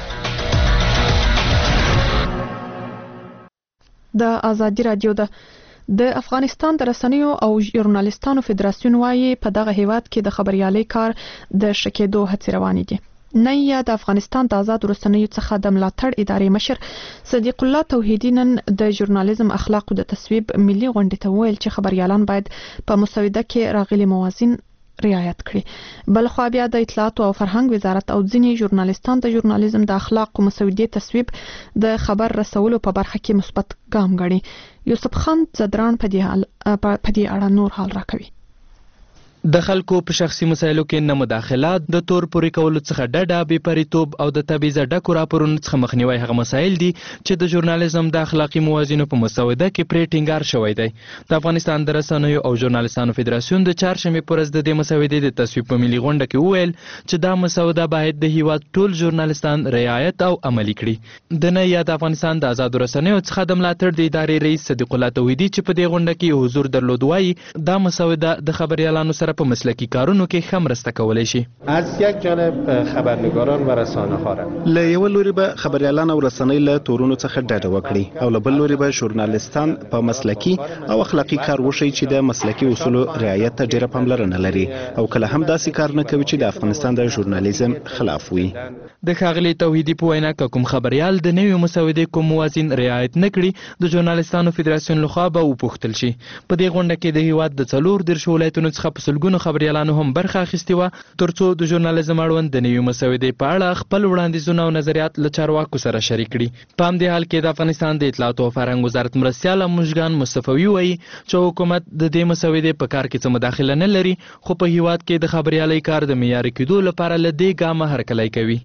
Speaker 1: د ازادي رادیو د افغانستان د رسنیو او ژورنالیستانو فدراسیون وايي په دغه هیواد کې د خبريالۍ کار د شکېدو هڅې روانې دي. نن یا د افغانستان د آزاد رسنیو څخه د ملاتړ ادارې مشر صدیق الله توحیدی نن د ژورنالیزم اخلاقو د تصویب ملي غونډې ته ویل چې خبريالان باید په مسوده کې راغلي موازین رعایت کړي. بل خو بیا د اطلاعات او فرهنګ وزارت او ځینې ژورنالیستان د ژورنالیزم د اخلاقو مسودې تصویب د خبر رسولو په برخه کې مثبت ګام ګڼي. یوسف خان زدران په دې اړه نور حال راکوي.
Speaker 18: د خلکو په شخصي مسایلو کې نه مداخلات، د تور پورې کولو څخه ډډه، بې پریتوب او د تبعیضه ډکو راپورونو څخه مخنیوي هغه مسایل دي چې د ژورنالیزم د اخلاقي موازینو په مسوده کې پرې ټینګار شوی دی. د افغانستان د رسنیو او ژورنالیستانو فدراسیون د چهارشنبې په ورځ د دې مسودې د تصویب په ملي غونډه کې وویل چې دا مسوده باید د هیواد ټول ژورنالیستان رعایت او عملي کړي. د نه یا د افغانستان د آزادو رسنیو څخه د ملاتړ د ادارې رئیس صدیق الله توحیدی چې په دې غونډه کې حضور درلود وایي دا مسوده د خبريالانو سره په مسلکي کارونو کې هم مرسته کولی شي.
Speaker 19: از یک جانب خبرنگاران و رسانه ها را
Speaker 4: له یو لوري به خبريالان او رسنۍ له تورونو څخه ډډه وکړي او له بل لوري به ژورنالیستان په مسلکي او اخلاقی کار وشي چې د مسلکي اصولو رعایت ته ډیره پاملرنه لري او کله هم داسې کار نه کوي چې د افغانستان د ژورنالیزم خلاف وي.
Speaker 18: د ښاغلي توحیدی په وینا کوم خبريال د نوې مسودې کوم موازین رعایت نه کړي د ژورنالیستانو فدراسیون لخوا به وپوښتل شي. په دې غونډه کې د هیواد د 14 ولایتونو څخه په سلګونو خبريالانو هم برخه اخیستې وه ترڅو د ژورنالیزم اړوند د نوې مسودې په اړه خپل وړاندیزونه او نظریات له چارواکو سره شریک کړي. په همدې حال کې د افغانستان د اطلاعات او فرهنګ وزارت مرستیال مشګان مصطفی وایي چې حکومت د دې مسودې په کار کې څه مداخله نه لري خو په هیواد کې د خبريالۍ کار د معیاري کېدو لپاره له دې ګامه هرکلی کوي.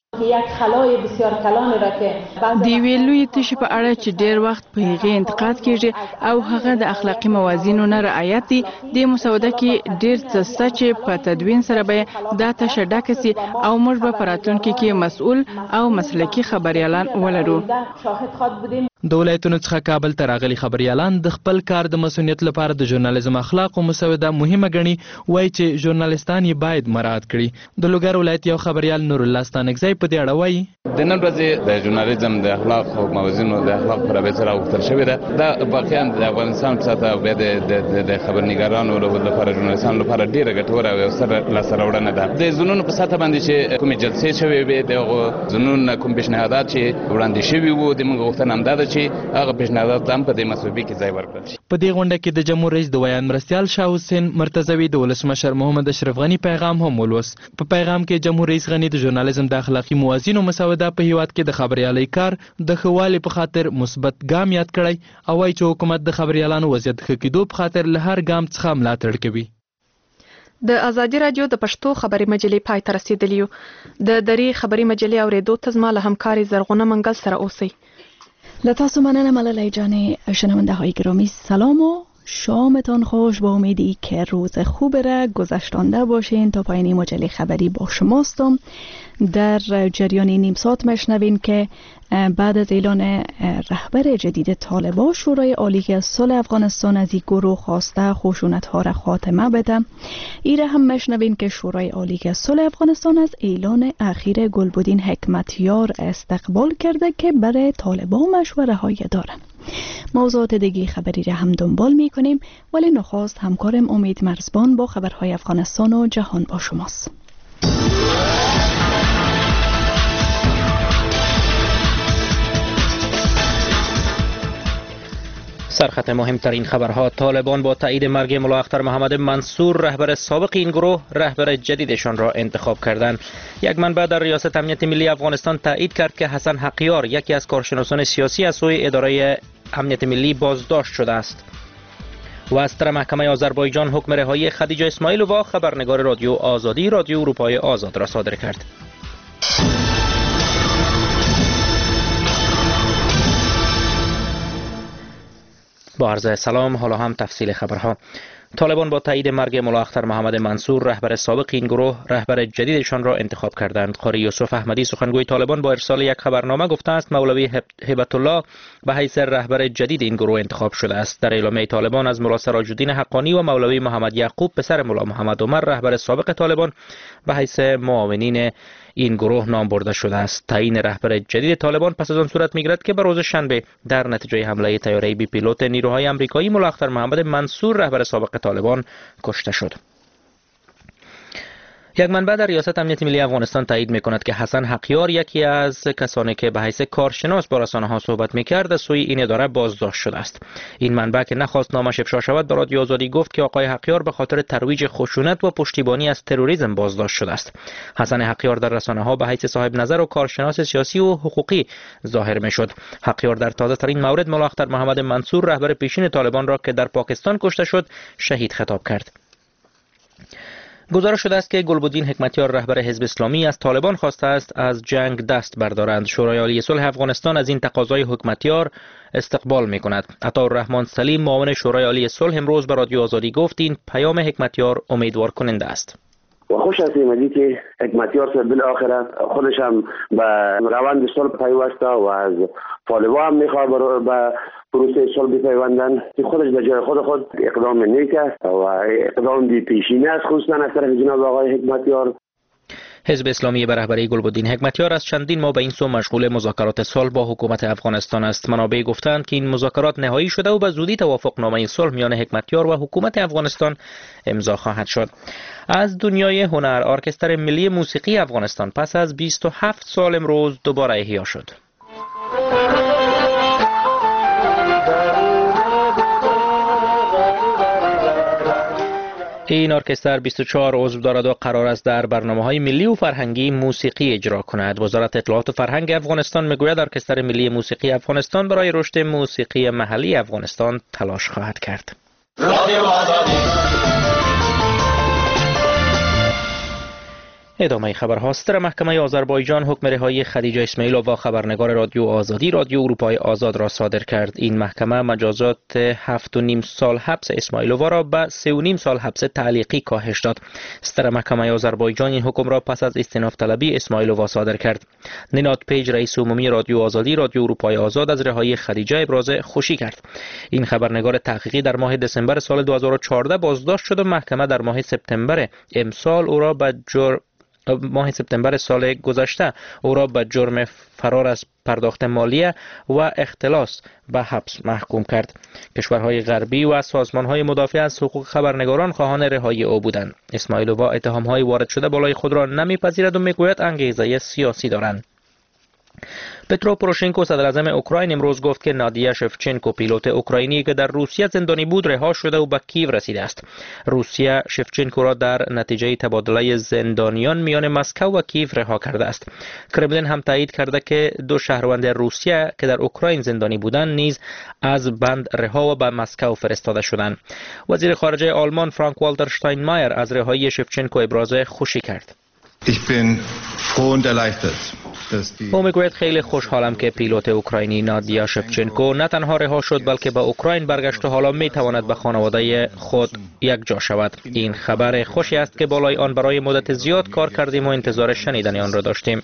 Speaker 20: د ویلوی تشي په اړه چې ډیر وخت په هغه انتقاد کیږي او هغه د اخلاقی موازینو نه رعایت دي د مسوده کې ډیر څه چې په تدوین سره به دا تشه ډکه سي او موږ به په راتلونکي کې مسؤل او مسلکي خبريالان ولرو.
Speaker 18: د ولایتونو څخه کابل ته راغلي خبريالان د خپل کار د مسؤلیت لپاره د ژورنالیزم اخلاق او مسوده مهمه ګڼي، وایي چې ژورنالیستان یې باید مراعات کړي. د لوګر ولایت یو خبريال نور الله ستانکزی په دې اړه وایي
Speaker 8: د نن ورځې د ژورنالیزم د اخلاق او موازینو د اخلاق پر رابطه راوستل شوې ده. دا واقعا د افغانستان په سطح او د خبرنګارانو لپاره ژورنالیستانو لپاره ډیره ګټوره او سره لاسته راوړنه ده. د زونونو په سطح باندې چې کومې جلسې شوې وي د زونونو کوم پیشنهادات چې وړاندې شوي وو د موږ غوښتنه هم ده چې هغه پیشنهادات هم په دې مسوبې کې ځای ورکړل شي.
Speaker 18: په دې غونډه کې د جمهور رئیس د ویان مرستیال شاه حسین مرتضوی د ولسمشر محمد اشرف غنی پیغام هم ولوست. په پیغام کې جمهور رئیس غنی د ژورنالیزم د اخلاقی موازین او مسوده په هیواد کې د خبريالۍ کار د خوالي په خاطر مثبت ګام یاد کړی او وايي چې حکومت د خبريالانو وضعیت ښه کېدو په خاطر له هر ګام څخه ملاتړ کوي.
Speaker 1: د ازادي رادیو د پښتو خبري مجلې پای ته رسیدلی یو. د دری خبري مجلې اوریدو ته زما له همکاري زرغونه منګل سره اوسئ.
Speaker 21: لطاسو مننه ملالای جان. شنونده های گرامی سلام و شامتان خوش. با امیدی که روز خوب را گذشتانده باشین. تا پایین مجله خبری با شماستم. در جریان نیم ساعت مشنوین که بعد از اعلان رهبر جدید طالبان شورای عالی صلح افغانستان از این گروه خواسته خشونت ها را خاتمه بده. ایره هم مشنوین که شورای عالی صلح افغانستان از اعلان اخیر گلبدین حکمتیار استقبال کرده که برای طالبان مشوره های داره. موضوعات دیگه خبری را هم دنبال می کنیم، ولی نخست همکارم امید مرزبان با خبرهای افغانستان و جهان با شماست.
Speaker 13: سرخط مهمترین خبرها: طالبان با تایید مرگ ملا اختر محمد منصور رهبر سابق این گروه رهبر جدیدشان را انتخاب کردند. یک منبع در ریاست امنیت ملی افغانستان تایید کرد که حسن حقیار یکی از کارشناسان سیاسی از سوی اداره امنیت ملی بازداشت شده است. و از طرف محکمه آذربایجان حکم رهایی خدیجه اسماعیلووا خبرنگار رادیو آزادی رادیو اروپای آزاد را صادر کرد. با عرض سلام، حالا هم تفصیل خبرها. طالبان با تایید مرگ ملا اختر محمد منصور رهبر سابق این گروه رهبر جدیدشان را انتخاب کردند. قاری یوسف احمدی سخنگوی طالبان با ارسال یک خبرنامه گفته است مولوی هبت الله به حیث رهبر جدید این گروه انتخاب شده است. در اعلامیه طالبان از ملا سراج الدین حقانی و مولوی محمد یعقوب پسر ملا محمد عمر رهبر سابق طالبان به حیث معاونین این گروه نام برده شده است. تعیین رهبر جدید طالبان پس از آن صورت میگیرد که به روز شنبه در نتیجه حمله طیاره بی پیلوت نیروهای آمریکایی ملا اختر محمد منصور رهبر سابق طالبان کشته شد. یک منبع در ریاست امنیت ملی افغانستان تایید می‌کند که حسن حقیار یکی از کسانی که به حیث کارشناس با رسانه‌ها صحبت می‌کرد از سوی این اداره بازداشت شده است. این منبع که نخواست نامش افشا شود به رادیو آزادی گفت که آقای حقیار به خاطر ترویج خشونت و پشتیبانی از تروریسم بازداشت شده است. حسن حقیار در رسانه‌ها به حیث صاحب نظر و کارشناس سیاسی و حقوقی ظاهر می‌شد. حقیار در تازه‌ترین مورد ملا اختر محمد منصور رهبر پیشین طالبان را که در پاکستان کشته شد شهید خطاب کرد. گزارش شده است که گلبدین حکمتیار رهبر حزب اسلامی از طالبان خواسته است از جنگ دست بردارند. شورای عالی صلح افغانستان از این تقاضای حکمتیار استقبال می‌کند. عطاالرحمن سلیم معاون شورای عالی صلح امروز به رادیو آزادی گفت این پیام حکمتیار امیدوار کننده است.
Speaker 5: و خوش هستیم که حکمتیار صاحب بالاخره خودش هم به روند صلح پیوسته و از طالبان هم میخواد به پروسه صلح بپیوندن که خودش در جای خود اقدام نیک است و اقدام بی پیشینه است، خصوصا از طرف جناب آقای حکمتیار.
Speaker 13: حزب اسلامی به رهبری گلبدین حکمتیار از چندین ماه به این سو مشغول مذاکرات صلح با حکومت افغانستان است. منابع گفتند که این مذاکرات نهایی شده و به زودی توافقنامه صلح میان حکمتیار و حکومت افغانستان امضا خواهد شد. از دنیای هنر، ارکستر ملی موسیقی افغانستان پس از 27 سال امروز دوباره احیا شد. این ارکستر 24 عضو دارد و قرار است در برنامه‌های ملی و فرهنگی موسیقی اجرا کند. وزارت اطلاعات و فرهنگ افغانستان میگوید ارکستر ملی موسیقی افغانستان برای رشد موسیقی محلی افغانستان تلاش خواهد کرد. ادامه خبرهاست. در محکمه آذربایجان حکم رهایی خدیجه اسماعیلووا خبرنگار رادیو آزادی رادیو اروپای آزاد را صادر کرد. این محکمه مجازات 7.5 سال حبس اسماعیلووا را به 3.5 سال حبس تعلیقی کاهش داد. صدر محکمه آذربایجان این حکم را پس از استئناف طلبی اسماعیلووا صادر کرد. نینات پیج رئیس عمومی رادیو آزادی رادیو اروپای آزاد از رهایی خدیجه ابراز خوشی کرد. این خبرنگار تحقیقی در ماه دسامبر سال 2014 بازداشت شد و محکمه در ماه سپتامبر امسال او را به ماه سپتامبر سال گذشته او را به جرم فرار از پرداخت مالیه و اختلاس به حبس محکوم کرد. کشورهای غربی و سازمانهای مدافع از حقوق خبرنگاران خواهان رهایی او بودند. اسماعیلووا اتهامهای وارد شده بالای خود را نمیپذیرد و میگوید انگیزه سیاسی دارند. پترو پوروشنکو صدر اعظم اوکراین امروز گفت که نادیا شفچنکو پیلوت اوکراینی که در روسیه زندانی بود رها شده و به کیو رسیده است. روسیه شفچنکو را در نتیجه تبادله زندانیان میان مسکو و کیو رها کرده است. کرملین هم تایید کرده که 2 شهروند روسیه که در اوکراین زندانی بودند نیز از بند رها و به مسکو فرستاده شدند. وزیر خارجه آلمان فرانک والتر شتاینمایر از رهایی شفچنکو ابراز خوشی کرد. او میگوید خیلی خوشحالم که پیلوت اوکراینی نادیا شفچنکو نه تنها رها شد بلکه به اوکراین برگشت و حالا میتواند به خانواده خود یک جا شود. این خبر خوشی است که بالای آن برای مدت زیاد کار کردیم و انتظار شنیدن آن را داشتیم.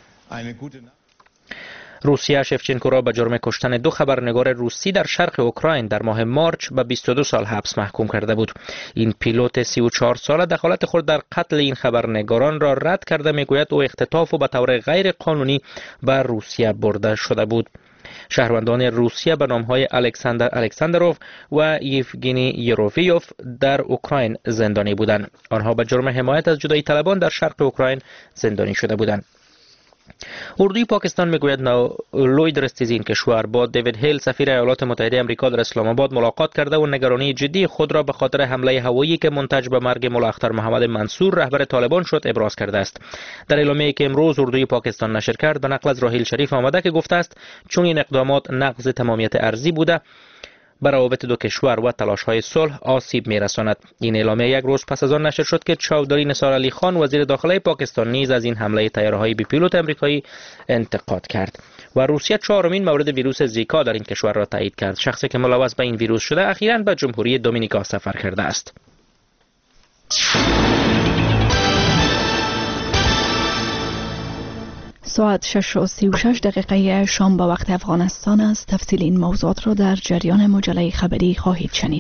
Speaker 13: روسیه شفچنکو را به جرم کشتن 2 خبرنگار روسی در شرق اوکراین در ماه مارچ به 22 سال حبس محکوم کرده بود. این پیلوت 34 ساله دخالت خود در قتل این خبرنگاران را رد کرده میگوید او اختطاف و به طور غیر قانونی به روسیه برده شده بود. شهروندان روسیه به نامهای الکساندر الکساندروف و یفگینی یروفیوف در اوکراین زندانی بودند. آنها به جرم حمایت از جدایی طلبان در شرق اوکراین زندانی شده بودند. اردوی پاکستان میگوید لوید رستیز این کشور با دیوید هیل سفیر ایالات متحده آمریکا در اسلام آباد ملاقات کرده و نگرانی جدی خود را به خاطر حمله هوایی که منتج به مرگ ملا اختر محمد منصور رهبر طالبان شد ابراز کرده است. در اعلامیه‌ای که امروز اردوی پاکستان نشر کرد به نقل از راحیل شریف آمده که گفته است چون این اقدامات نقض تمامیت ارضی بوده بر روابط 2 کشور و تلاش‌های صلح آسیب می‌رساند. این اعلامیه یک روز پس از آن نشر شد که چودری نثار علی خان وزیر داخله پاکستان نیز از این حمله طیاره‌های بی پیلوت آمریکایی انتقاد کرد و روسیه 4مین مورد ویروس زیکا در این کشور را تایید کرد. شخصی که ملوث به این ویروس شده اخیراً به جمهوری دومینیکا سفر کرده است.
Speaker 21: ساعت 6:36 شام به وقت افغانستان است. تفصیل این موضوعات را در جریان مجله خبری خواهید شنید.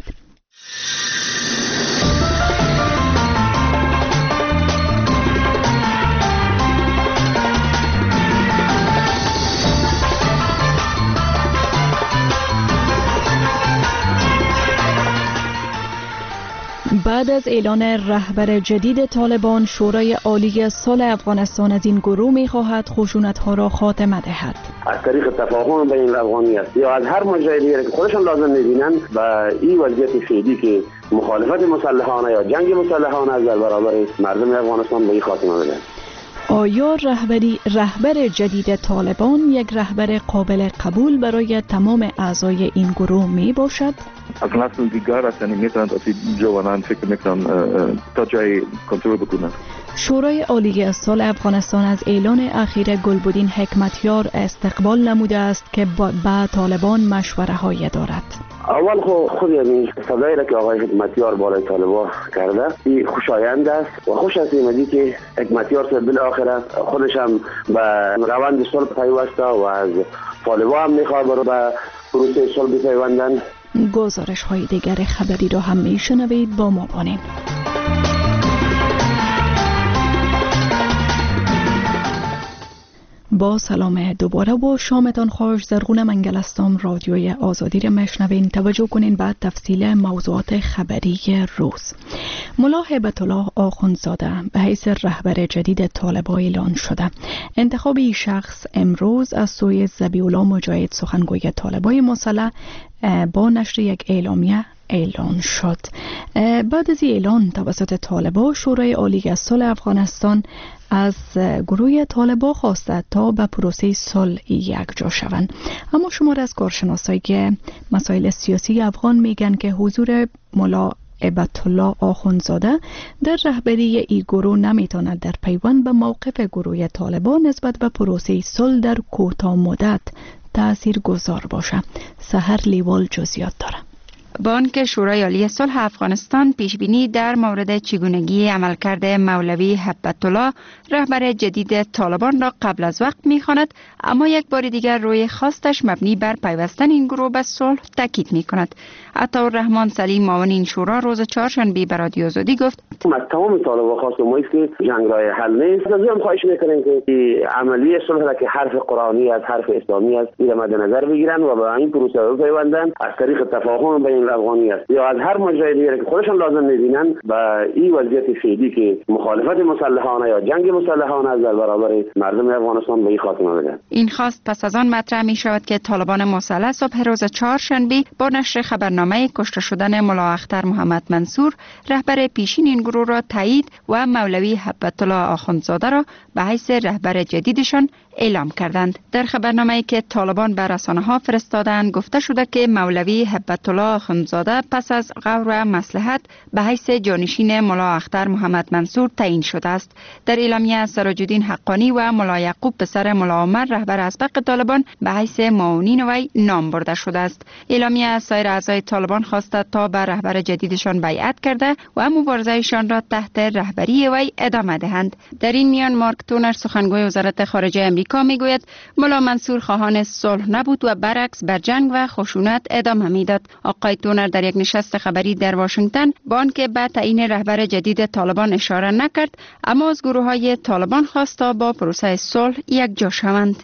Speaker 21: بعد از اعلان رهبر جدید طالبان، شورای عالی صلح افغانستان از این گروه می‌خواهد خشونت‌ها را خاتمه دهد.
Speaker 5: از طریق تفاهم بین افغانی است یا از هر مجرای دیگری که خودشان لازم می‌بینند و این وضعیت فعلی که مخالفت مسلحانه یا جنگ مسلحانه از در برابر مردم افغانستان به این خاتمه بدهند.
Speaker 21: آیا رهبر جدید طالبان یک رهبر قابل قبول برای تمام اعضای این گروه می باشد؟
Speaker 9: از نسل دیگر است، یعنی میتونند از جوانان فکر میکنن تا جای کنترل بکنند. شورای عالی صلح افغانستان از اعلان اخیر گلبدین حکمتیار استقبال نموده است که با طالبان مشوره های دارد.
Speaker 5: اول خود یعنی صدایی را که آقای حکمتیار بالای طالبان کرده این خوشایند است و خوش است این که حکمتیار صاحب بالاخره خودش هم به روند صلح پیوسته و از طالبان هم میخواد به پروسه صلح بپیوندند.
Speaker 21: گزارش های دیگر خبری را هم میشنوید، با ما باشید. با سلام دوباره و شامتان خوش. زرغون منگل هستم. رادیوی آزادی را میشنوین. توجه کنین بعد تفصیل موضوعات خبری روز. ملا هیبت الله آخوندزاده به حیث رهبر جدید طالبان اعلان شده. انتخاب این شخص امروز از سوی ذبیح الله مجاهد سخنگوی طالبان مسلح با نشر یک اعلامیه اعلان شد. بعد از اعلان توسط طالبان، شورای عالی صلح افغانستان از گروه طالبان خواسته تا به پروسه صلح یکجا شوند. اما شمار از کارشناسای مسائل سیاسی افغان میگن که حضور ملا هبت الله آخوندزاده در رهبری این گروه نمیتواند در پیوند به موقف گروه طالبان نسبت به پروسه صلح در کوتاه مدت تأثیر گذار باشه. سحر لیوال جزئیات داره.
Speaker 2: بانک شورای عالی صلح افغانستان پیشبینی در مورد چگونگی عملکرد مولوی هبت الله رهبر جدید طالبان را قبل از وقت می‌خواند، اما یک بار دیگر روی خواستش مبنی بر پیوستن این گروه به صلح تاکید می‌کند. عطاالرحمن سلیم معاون این شورا روز چهارشنبه به رادیو آزادی گفت:
Speaker 5: از تمام طالبان خواست ما است که جنگ راه حل نیست. از هم خواهش می‌کنیم که عملیه صلح را که حرف قرآنی از حرف اسلامی است این مد نظر بگیرن و به این پروسه بپیوندن از طریق تفاهم بین افغانی است یا از هر مجرای دیگری که خودشان لازم می‌بینن با این وضعیت فعلی که مخالفت مسلحانه یا جنگ مسلحانه از در برابر مردم افغانستان به این خاتمه بدن.
Speaker 2: این خواست پس از آن مطرح می‌شود که طالبان مسلح صبح روز چهارشنبه با نشر خبرنامه کشته شدن ملا اختر محمد منصور رهبر پیشین این گروه را تایید و مولوی هبت الله آخوندزاده را به حیث رهبر جدیدشان اعلام کردند. در خبرنامه‌ای که طالبان به رسانه‌ها فرستادند گفته شده که مولوی هبت الله آخوندزاده پس از غور و مصلحت به حیث جانشین ملا اختر محمد منصور تعیین شده است. در اعلامیه سراج الدین حقانی و ملا یعقوب پسر ملا عمر رهبر اسبق طالبان به حیث معاونین وی نام برده شده است. اعلامیه از سایر اعضای طالبان خواسته تا به رهبر جدیدشان بیعت کرده و مبارزهشان را تحت رهبری وی ادامه دهند. در این میان مارک تونر سخنگوی وزارت خارجه امریکا میگوید ملا منصور خواهان صلح نبود و برعکس بر جنگ و خشونت ادامه میداد. آقای تونر در یک نشست خبری در واشنگتن با آنکه به تعیین رهبر جدید طالبان اشاره نکرد، اما از گروه‌های طالبان خواست تا با پروسه صلح یک جا شوند.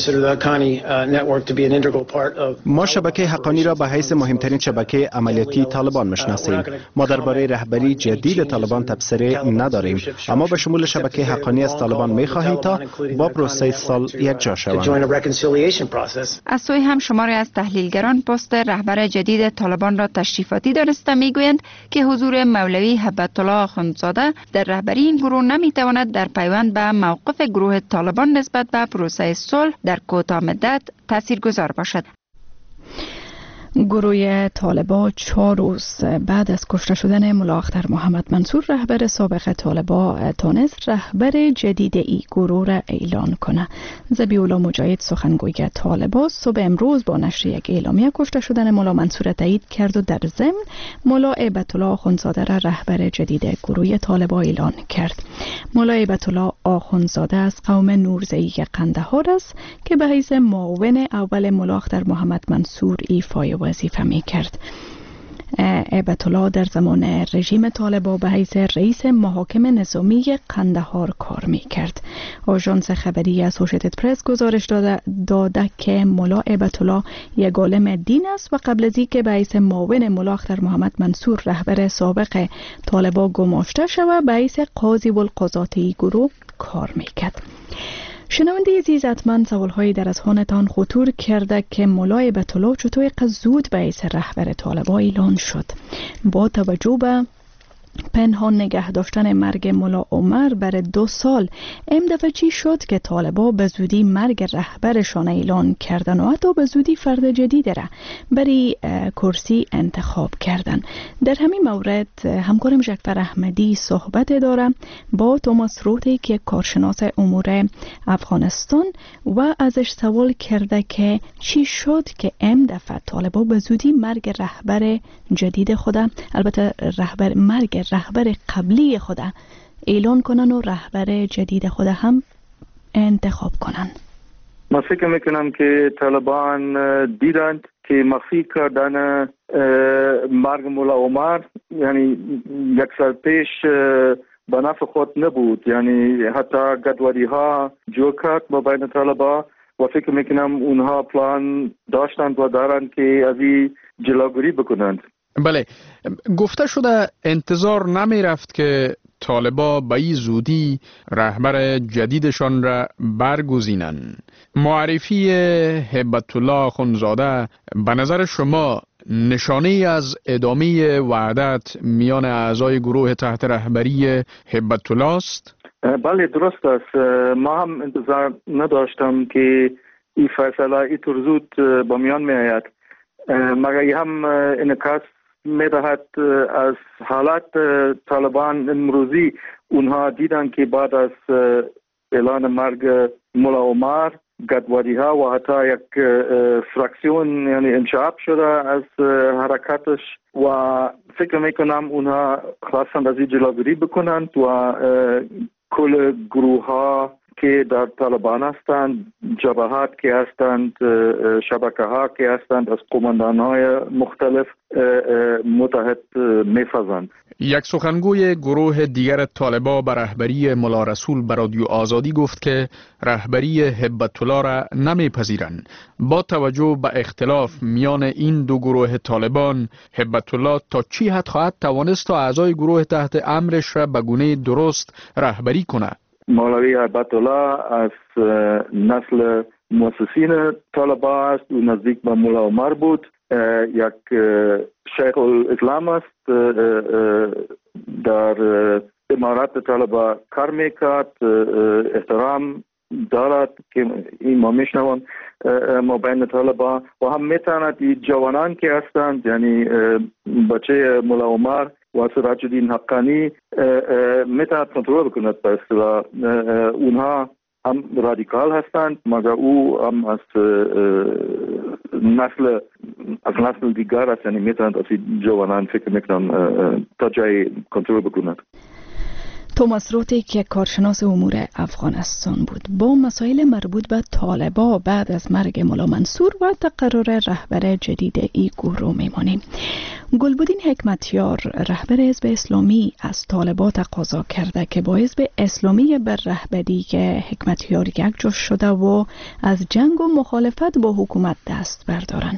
Speaker 4: ما شبکه حقانی را به حیث مهمترین شبکه عملیاتی طالبان میشناسیم. ما درباره رهبری جدید طالبان تبصره نداریم، اما به شمول شبکه حقانی از طالبان می‌خواهیم تا با پروسه صلح یک جا شوند.
Speaker 2: از سوی هم شماری از تحلیلگران پست رهبر جدید طالبان را تشریفاتی دانسته میگویند که حضور مولوی هبت الله آخوندزاده در رهبری این گروه نمیتواند در پیوند به موقف گروه طالبان نسبت به پروسه صلح در کوتاه مدت تاثیرگذار باشد.
Speaker 21: گروه طالبان 4 روز بعد از کشته شدن ملا اختر محمد منصور رهبر سابق طالبان تونست رهبر جدید ای گروه را اعلان کنه. ذبیح الله مجاهد سخنگوی طالبان صبح امروز با نشر یک اعلامیه کشته شدن ملا منصور تایید کرد و در ضمن ملا هبت الله آخوندزاده را رهبر جدید گروه طالبان اعلان کرد. ملا هبت الله آخوندزاده از قوم نورزئی قندهار است که به حیث معاون اول ملا اختر محمد منصور ایفای وظیفه می کرد. هبت الله در زمان رژیم طالبان به حیث رئیس محاکم نظامی قندهار کار می کرد. آژانس خبری اسوشیتد پرس گزارش داده که ملا هبت الله یک عالم دین است و قبل از اینکه به حیث معاون ملا اختر محمد منصور رهبر سابق طالبان گماشته شود به حیث قاضی القضات گروه کار می کرد. شنونده عزیز، حتما سوالهایی در اذهانتان خطور کرده که ملا هبت الله چطور زود به حیث رهبر طالبان اعلان شد. با توجه به پنهان نگه داشتن مرگ ملا عمر برای 2 سال، این دفعه چی شد که طالبان به زودی مرگ رهبرشان اعلان کردن و حتی به زودی فرد جدید را برای کرسی انتخاب کردن؟ در همین مورد همکارم جعفر احمدی صحبت دارم با توماس روتی که کارشناس امور افغانستان و ازش سوال کرده که چی شد که این دفعه طالبان به زودی مرگ رهبر جدید خود، البته مرگ رهبر قبلی خود اعلان کنن و رهبر جدید خود هم انتخاب کنن.
Speaker 12: من فکر میکنم که طالبان دیدند که مخفی کردن مرگ مولا عمر یعنی 1 سال پیش به نفع خود نبود، یعنی حتی گدواری ها جو کرد با بین طالبان و فکر میکنم اونها پلان داشتند و دارند که از این جلوگیری بکنند.
Speaker 22: بله، گفته شده انتظار نمی رفت که طالبا به این زودی رهبر جدیدشان را برگزینند. معرفی هبت الله آخوندزاده به نظر شما نشانه از ادامه وحدت میان اعضای گروه تحت رهبری هبت الله است؟
Speaker 12: بله درست است. ما هم انتظار نداشتم که این فیصله اینطور زود با میان می آید، مگر هم انعکاس میدهد. از حالت طالبان امروزی اونها دیدن که بعد از اعلان مرگ ملا عمر گدواری ها و حتی یک فراکسیون یعنی انشعاب شده از حرکتش و فکر میکنم اونها خواستند از این جلوگیری بکنند و کل گروه ها که در طالبان هستند، جبهات که هستند، شبکه ها که هستند از قماندان های مختلف متحد می‌سازند.
Speaker 22: یک سخنگوی گروه دیگر طالبان به رهبری ملا رسول به رادیو آزادی گفت که رهبری هبت الله را نمیپذیرند. با توجه به اختلاف میان این دو گروه طالبان، هبت الله تا چی حد خواهد توانست تا اعضای گروه تحت امرش را به گونه درست رهبری کند؟
Speaker 12: مولوی هبت الله از نسل مؤسسین طالبان است. او نزدیک به ملا عمر بود. یک شیخ الاسلام است. در امارات طالبان کار میکرد. احترام دارد که این ما میشنوان مابین طالبان و هم میتواند این جوانان که هستند یعنی بچه ملا عمر و سراج الدین حقانی میتواند کنترل بکند. به اصطلاح اونها هم رادیکال هستند مگر او هم از نسل دیگر است یعنی میتواند از جوانان فکر میکنم تا جای کنترل بکند.
Speaker 21: توماس روتیک یک کارشناس امور افغانستان بود. با مسائل مربوط به طالبان بعد از مرگ ملا منصور و تقرر رهبر جدید این گروه میمانیم. گلبدین حکمتیار رهبر حزب اسلامی از طالبان تقاضا کرده که با حزب اسلامی بر رهبری حکمتیار یکجا شده و از جنگ و مخالفت با حکومت دست بردارند.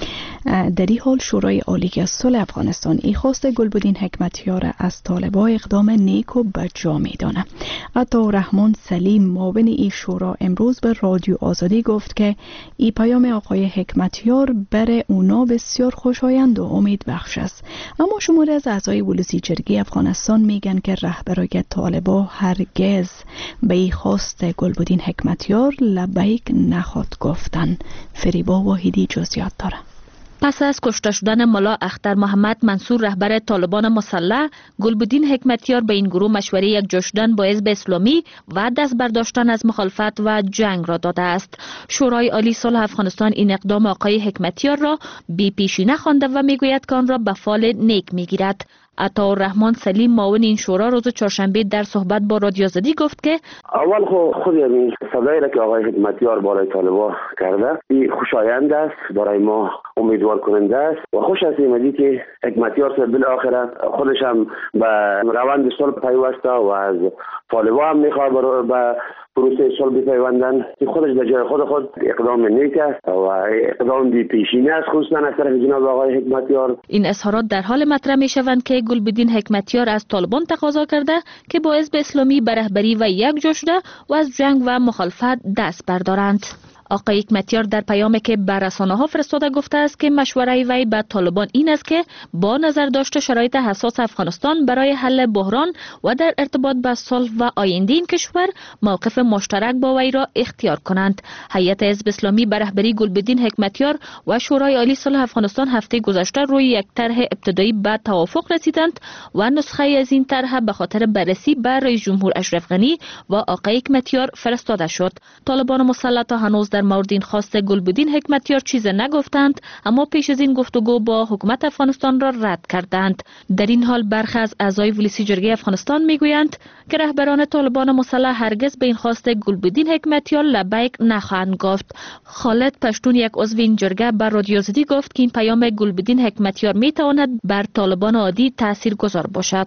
Speaker 21: در این حال شورای عالی صلح افغانستان ای خواست گلبدین حکمتیار از طالبان اقدام نیک و بجا میدانه. عطارحمان سلیم معاون این شورا امروز به رادیو آزادی گفت که این پیام آقای حکمتیار بر اونا بسیار خوشایند و امید بخش است. اما شماری از اعضای ولسی جرگه افغانستان میگن که رهبرای طالبان هرگز به این خواست گلبدین حکمتیار لبیک نخواد گفتن. فریبا واحدی جزئیات داره.
Speaker 10: پس از کشته شدن ملا اختر محمد منصور رهبر طالبان مسلح، گلبدین حکمتیار به این گروه مشوره یکجا شدن با حزب اسلامی و دست برداشتن از مخالفت و جنگ را داده است. شورای عالی صلح افغانستان این اقدام آقای حکمتیار را بی پیشینه خوانده و میگوید که آن را به فال نیک میگیرد. عطارحمان سلیم معاون این شورا روز چهارشنبه در صحبت با رادیو آزادی گفت که
Speaker 5: اول خود این صدایی را که آقای حکمتیار برای طالبان کرده این خوشایند است، برای ما امیدوار کننده است و خوش هستیم که حکمتیار بالاخره خودش هم به روند صلح پیوسته و از طالبان هم میخواد به پروسه صلح پیوندن که خودش به جای خود اقدام نیک است و اقدام بی پیشینه است، خصوصا از طرف جناب آقای حکمتیار.
Speaker 10: این اظهارات در حال مطرح میشوند که گلبدین حکمتیار از طالبان تقاضا کرده که با حزب اسلامی به رهبری و یکجا شده و از جنگ و مخالفت دست بردارند. آقای حکمتیار در پیامی که به رسانه‌ها فرستاده گفته است که مشوره وی به طالبان این است که با نظر داشته شرایط حساس افغانستان برای حل بحران و در ارتباط با صلح و آینده این کشور موقف مشترک با وی را اختیار کنند. هیئت حزب اسلامی به رهبری گلبدین حکمتیار و شورای عالی صلح افغانستان هفته گذشته روی یک طرح ابتدایی به توافق رسیدند و نسخه از این طرح به خاطر بررسی به رئیس جمهور اشرف غنی و آقای حکمتیار فرستاده شد. طالبان مسلح تا هنوز در مورد این خواست گلبدین حکمتیار چیز نگفتند، اما پیش از این گفتگو با حکومت افغانستان را رد کردند. در این حال برخی از اعضای ولسی جرگه افغانستان میگویند که رهبران طالبان مسلح هرگز به این خواست گلبدین حکمتیار لبیک نخواهند گفت. خالد پشتون یک عضو این جرگه بر رادیو آزادی گفت که این پیام گلبدین حکمتیار میتواند بر طالبان عادی تاثیرگذار باشد.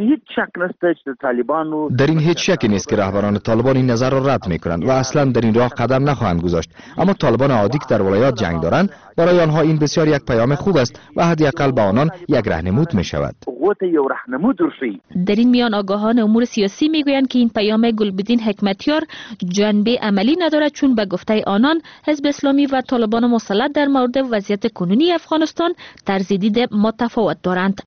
Speaker 11: در این هیچ شکی نیست که رهبران طالبان این نظر را رد میکنند و اصلا در این راه قدم نخواهند گذاشت. اما طالبان عادی که در ولایات جنگ دارند، برای آنها این بسیار یک پیام خوب است و حداقل به آنان یک راهنمود می شود.
Speaker 10: در این میان آگاهان امور سیاسی میگویند که این پیام گلبدین حکمتیار جنبه عملی ندارد، چون به گفته آنان حزب اسلامی و طالبان مسلح در مورد وضعیت کنونی افغانستان طرز دید متفاوت دارند.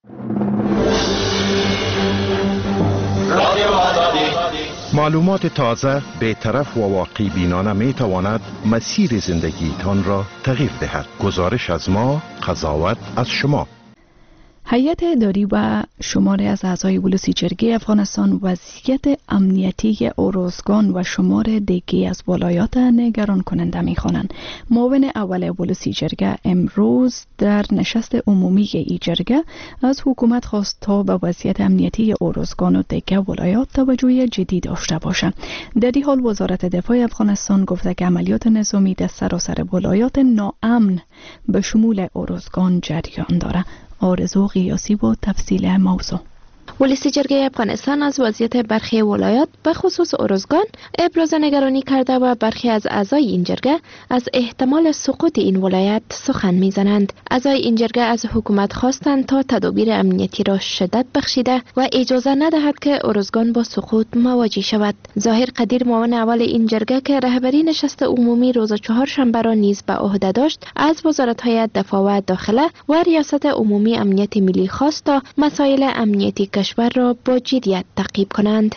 Speaker 15: معلومات تازه، بی‌طرف و واقع بینانه می تواند مسیر زندگیتان را تغییر دهد. گزارش از ما، قضاوت از شما.
Speaker 21: هیئت اداری و شماری از اعضای ولسی جرگه افغانستان وضعیت امنیتی اروزگان و شمار دیگه از ولایات نگران کننده می‌خوانند. معاون اول ولسی جرگه امروز در نشست عمومی ای جرگه از حکومت خواست تا به وضعیت امنیتی اروزگان و دیگه ولایات توجه جدی داشته باشد. در این حال وزارت دفاع افغانستان گفته که عملیات نظامی در سراسر ولایات ناامن به شمول اروزگان جریان دارد. آرزو قیاسی با تفصیل موضوع.
Speaker 3: ولسی جرگه افغانستان از وضعیت برخی ولایات به خصوص اروزگان ابراز نگرانی کرده و برخی از اعضای این جرگه از احتمال سقوط این ولایت سخن میزنند. اعضای این جرگه از حکومت خواستند تا تدابیر امنیتی را شدت بخشیده و اجازه ندهد که اروزگان با سقوط مواجه شود. ظاهر قدیر معاون اول این جرگه که رهبری نشست عمومی روز چهارشنبه را نیز به عهده داشت، از وزارت‌های دفاع و داخله و ریاست عمومی امنیت ملی خواست تا مسائل امنیتی کشور را با جدیت تعقیب کنند.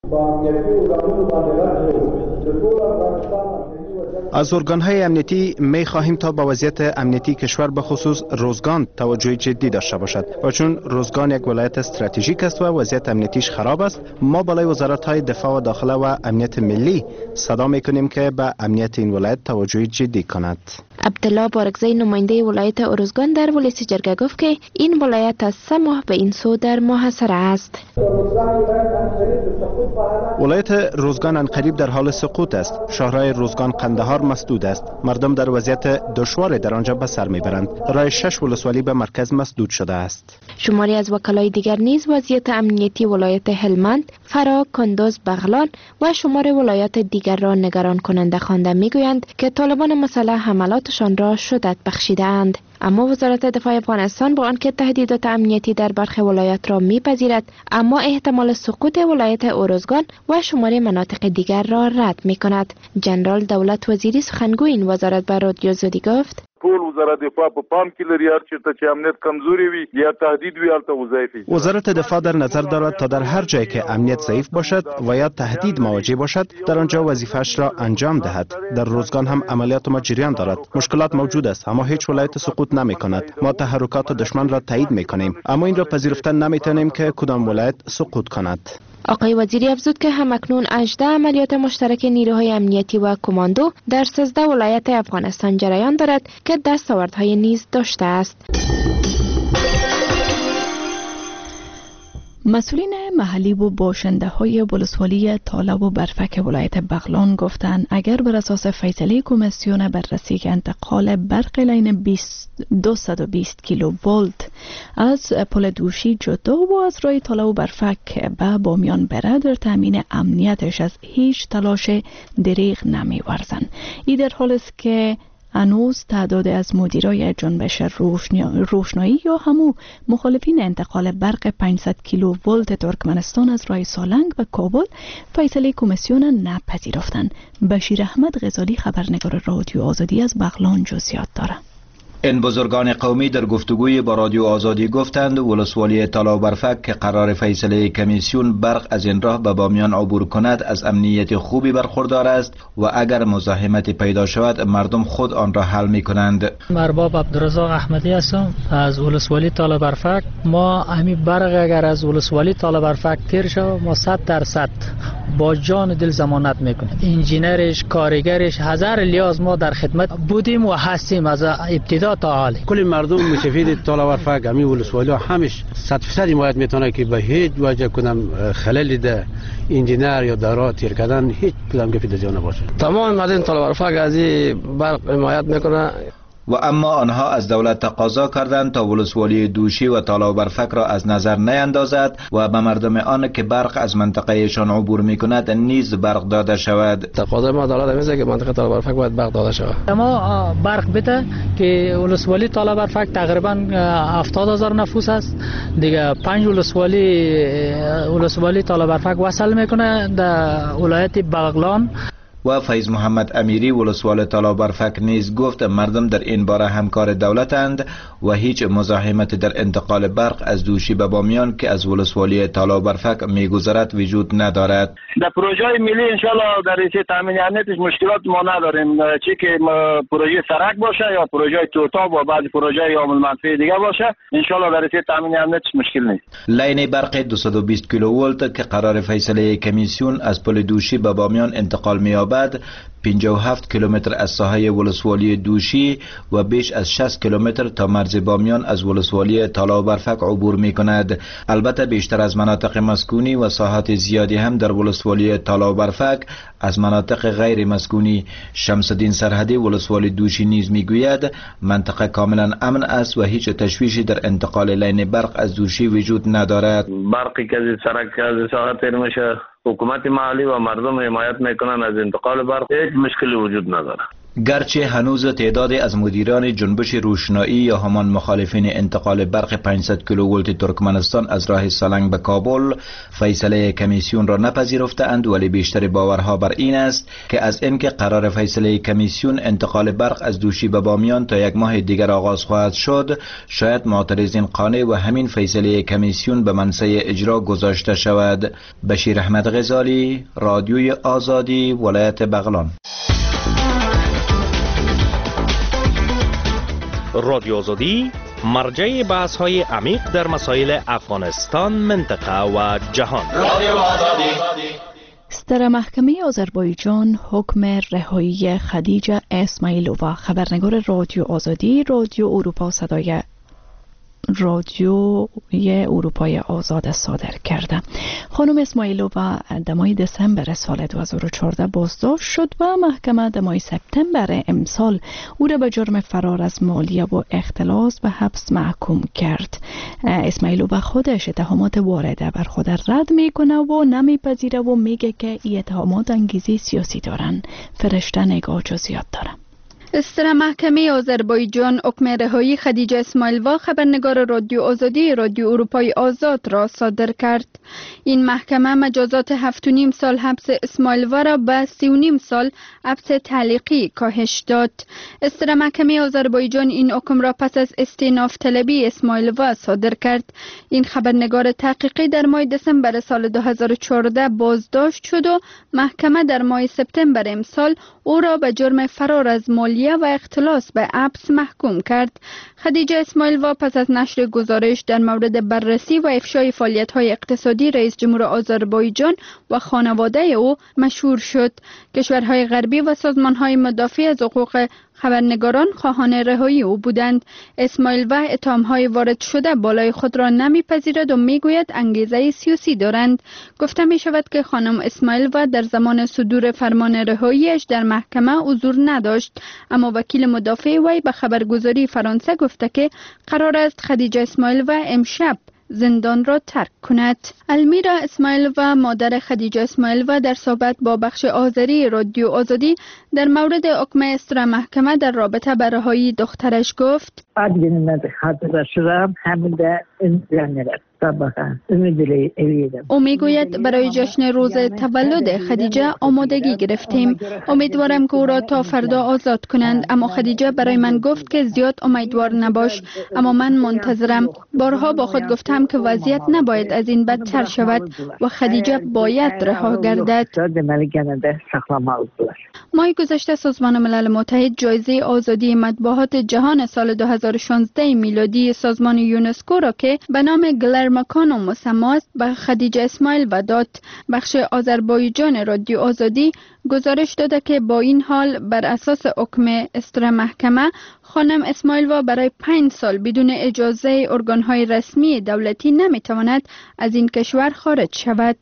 Speaker 4: از ارگان‌های امنیتی می خواهیم تا با وضعیت امنیتی کشور به خصوص روزگان توجه جدی داشته باشد و چون روزگان یک ولایت استراتژیک است و وضعیت امنیتیش خراب است، ما بالای وزارت‌های دفاع و داخله و امنیت ملی صدا می‌کنیم که به امنیت این ولایت توجه جدی کند.
Speaker 3: عبدالله بارکزی نماینده ولایت اروزگان در ولسی جرگه گفت که این ولایت از 3 ماه به این سو در محاصره است.
Speaker 4: ولایت روزگان عنقریب در حال سقوط است. شهرهای روزگان قندهار مسدود است. مردم در وضعیت دشوار در آنجا به سر میبرند. راه 6 ولسوالی به مرکز مسدود شده است.
Speaker 3: شماری از وکلای دیگر نیز وضعیت امنیتی ولایت هلمند، فرا، کندوز، بغلان و شمار ولایات دیگر را نگران کننده خوانده میگویند که طالبان مسلح حملاتشان را شدت بخشیده‌اند. اما وزارت دفاع افغانستان با آنکه تهدیدات امنیتی در برخی ولایات را میپذیرد، اما احتمال سقوط ولایت اروزگان و شمار مناطق دیگر را رد میکند. جنرال دولت وزیری سخنگوی این وزارت به رادیو زودی گفت:
Speaker 6: ټول وزارت دفاع په پام کې لري هر چیرته چې امنیت کمزوري وي یا تهدید وي هلته وظایفي.
Speaker 4: وزارت دفاع در نظر دارد تا در هر جایی که امنیت ضعیف باشد و یا تهدید مواجه باشد در آنجا وظیفه‌اش را انجام دهد. در روزگان هم عملیات ما جریان دارد. مشکلات موجود است اما هیچ ولایت سقوط نمی‌کند. ما تحرکات دشمن را تایید می‌کنیم اما این را پذیرفتن نمی‌توانیم که کدام ولایت سقوط کند.
Speaker 3: آقای وزیری افزود که همکنون 18 عملیات مشترک نیروهای امنیتی و کماندو در 13 ولایت افغانستان جریان دارد که دستاوردهای نیز داشته است.
Speaker 21: مسئولین محلی و باشنده های ولسوالی تاله و برفک ولایت بغلان گفتند اگر بر اساس فیصله کمیسیون بررسی انتقال برق لین 220 کیلو ولت از پل دوشی جدا و از راه تاله و برفک به بامیان بره، در تامین امنیتش از هیچ تلاش دریغ نمی ورزند. این در حال است که هنوز تعداد از مدیرای جنبش روشنایی یا همو مخالفین انتقال برق 500 کیلو ولت ترکمنستان از راه سالنگ و کابل فیصله کمیسیون نپذیرفتند. بشیر احمد غزالی خبرنگار رادیو آزادی از بغلان جزئیات دارد.
Speaker 23: این بزرگان قومی در گفتگوی با رادیو آزادی گفتند ولسوالی تالا و برفک که قرار فیصله کمیسیون برق از این راه به بامیان عبور کند از امنیت خوبی برخوردار است و اگر مزاحمت پیدا شود مردم خود آن را حل می کنند.
Speaker 24: مرباب عبدالرزاق احمدی هستم از ولسوالی تالا برفک. ما همین برق اگر از ولسوالی تالا برفک تیر شود ما 100% با جان دل ضمانت میکنیم. انجینرش، کارگرش، هزار لیاز ما در خدمت بودیم و هستیم از ابتدا تا حال.
Speaker 25: کل مردم مستفید تالا برفک همین ولسوالی همش 100% حمایت میتونه که به هیچ وجه کنم خلل ده انجینر یا دارا تیر کردن هیچ کدام گفت جا نباشه.
Speaker 26: تمام مردم تالا برفک از برق حمایت میکنه.
Speaker 23: و اما آنها از دولت تقاضا کردند تا ولسوالی دوشی و تالا و برفک را از نظر نیندازد و به مردم آن که برق از منطقهشان عبور میکند نیز برق داده شود.
Speaker 26: تقاضا ما دولت میگه که منطقه تالا و برفک باید برق داده شود.
Speaker 24: ما برق بده که ولسوالی تالا و برفک تقریبا 70,000 نفوس است. دیگه 5 ولسوالی تالا و برفک وصل میکنه در ولایت بغلان.
Speaker 23: و فیض محمد امیری ولسوال تالابرفک نیز گفت مردم در این باره همکار دولتند و هیچ مزاحمت در انتقال برق از دوشی به بامیان که از ولسوالی تالابرفک میگذرد وجود ندارد.
Speaker 7: در پروژه ملی انشالله در رشته تامین امنیتش مشکلات ما نداریم، چی که پروژه سرک باشه یا پروژه توتاب و بعضی پروژه عامل منفی دیگه باشه انشالله در رشته تامین امنیتش مشکل نیست.
Speaker 23: لاین برق 220 کیلوولت که قرار فیصله کمیسیون از پل دوشی به بامیان انتقال می‌یابد 57 کیلومتر از ساحه ولسوالی دوشی و بیش از 60 کیلومتر تا مرز بامیان از ولسوالی تالابرفک عبور می کند. البته بیشتر از مناطق مسکونی و ساحات زیادی هم در ولسوالی تالابرفک از مناطق غیر مسکونی. شمس الدین سرحدی ولسوالی دوشی نیز می گوید منطقه کاملا امن است و هیچ تشویشی در انتقال لین برق از دوشی وجود ندارد.
Speaker 7: برقی که از سرک که از ساحات میشه حکومت محلی و مردم حمایت میکنن از انتقال برق، هیچ مشکلی وجود نداره.
Speaker 23: گرچه هنوز تعدادی از مدیران جنبش روشنایی یا همان مخالفین انتقال برق 500 کیلوولت ترکمنستان از راه سالنگ به کابل فیصله کمیسیون را نپذیرفتند، ولی بیشتر باورها بر این است که از اینکه قرار فیصله کمیسیون انتقال برق از دوشی به بامیان تا یک ماه دیگر آغاز خواهد شد، شاید معترضین قانع و همین فیصله کمیسیون به منصه اجرا گذاشته شود. بشیر احمد غزالی، رادیوی آزادی، ولایت بغلان.
Speaker 13: رادیو آزادی مرجع بحث های عمیق در مسائل افغانستان، منطقه و جهان.
Speaker 21: در محکمه آذربایجان حکم رهایی خدیجه اسماعیلووا، خبرنگار رادیو آزادی، رادیو اروپای آزاد صادر کرده. خانم اسماعیلووا در ماه دسامبر سال 2014 بازداشت شد و محکمه در ماه سپتامبر امسال او را به جرم فرار از مالیه و اختلاس به حبس محکوم کرد. اسماعیلووا خودش اتهامات وارده بر خود رد میکنه و نمیپذیره و میگه که این اتهامات انگیزه سیاسی دارن. فرشته نگاه جزئیات داره.
Speaker 14: استر محکمه آذربایجان حکم رهایی خدیجه اسماعیلووا، خبرنگار رادیو آزادی رادیو اروپای آزاد را صادر کرد. این محکمه مجازات 7.5 سال حبس اسماعیلووا را به 3.5 سال حبس تعلیقی کاهش داد. استر محکمه آذربایجان این حکم را پس از استئناف طلبی اسماعیلووا صادر کرد. این خبرنگار تحقیقی در ماه دسامبر سال 2014 بازداشت شد و محکمه در ماه سپتامبر امسال او را به جرم فرار از مالیه و اختلاس به حبس محکوم کرد. خدیجه اسماعیلووا پس از نشر گزارش در مورد بررسی و افشای فعالیت‌های اقتصادی رئیس جمهور آذربایجان و خانواده او مشهور شد. کشورهای غربی و سازمان‌های مدافع از حقوق خبرنگاران خواهان رهایی او بودند. اسماعیلووا اتهام‌های وارد شده بالای خود را نمی‌پذیرد و می‌گوید انگیزه سیاسی دارند. گفته می‌شود که خانم اسماعیلووا در زمان صدور فرمان رهاییش در محکمه حضور نداشت، اما وکیل مدافع وی به خبرگزاری فرانسه گفته که قرار است خدیجه اسماعیلووا امشب زندان را ترک کند. المیرا اسماعیلووا، مادر خدیجه اسماعیلووا، در صحبت با بخش آذری رادیو آزادی در مورد حکم استر محکمه در رابطه با رهایی دخترش گفت: او میگوید برای جشن روز تولد خدیجه آمادگی گرفتیم. امیدوارم که او را تا فردا آزاد کنند، اما خدیجه برای من گفت که زیاد امیدوار نباش، اما من منتظرم. بارها با خود گفتم که وضعیت نباید از این بدتر شود و خدیجه باید رها گردد. ماه گذشته سازمان ملل متحد جایزه آزادی مطبوعات جهان سال 2016 میلادی سازمان یونسکو را که به نام گلرمکانو مسمى است به خدیجه اسماعیلووا داد. بخش آذربایجان رادیو آزادی گزارش داده که با این حال بر اساس حکم استر محکمه خانم اسماعیلووا برای 5 سال بدون اجازه ارگان‌های رسمی دولتی نمیتواند از این کشور خارج شود.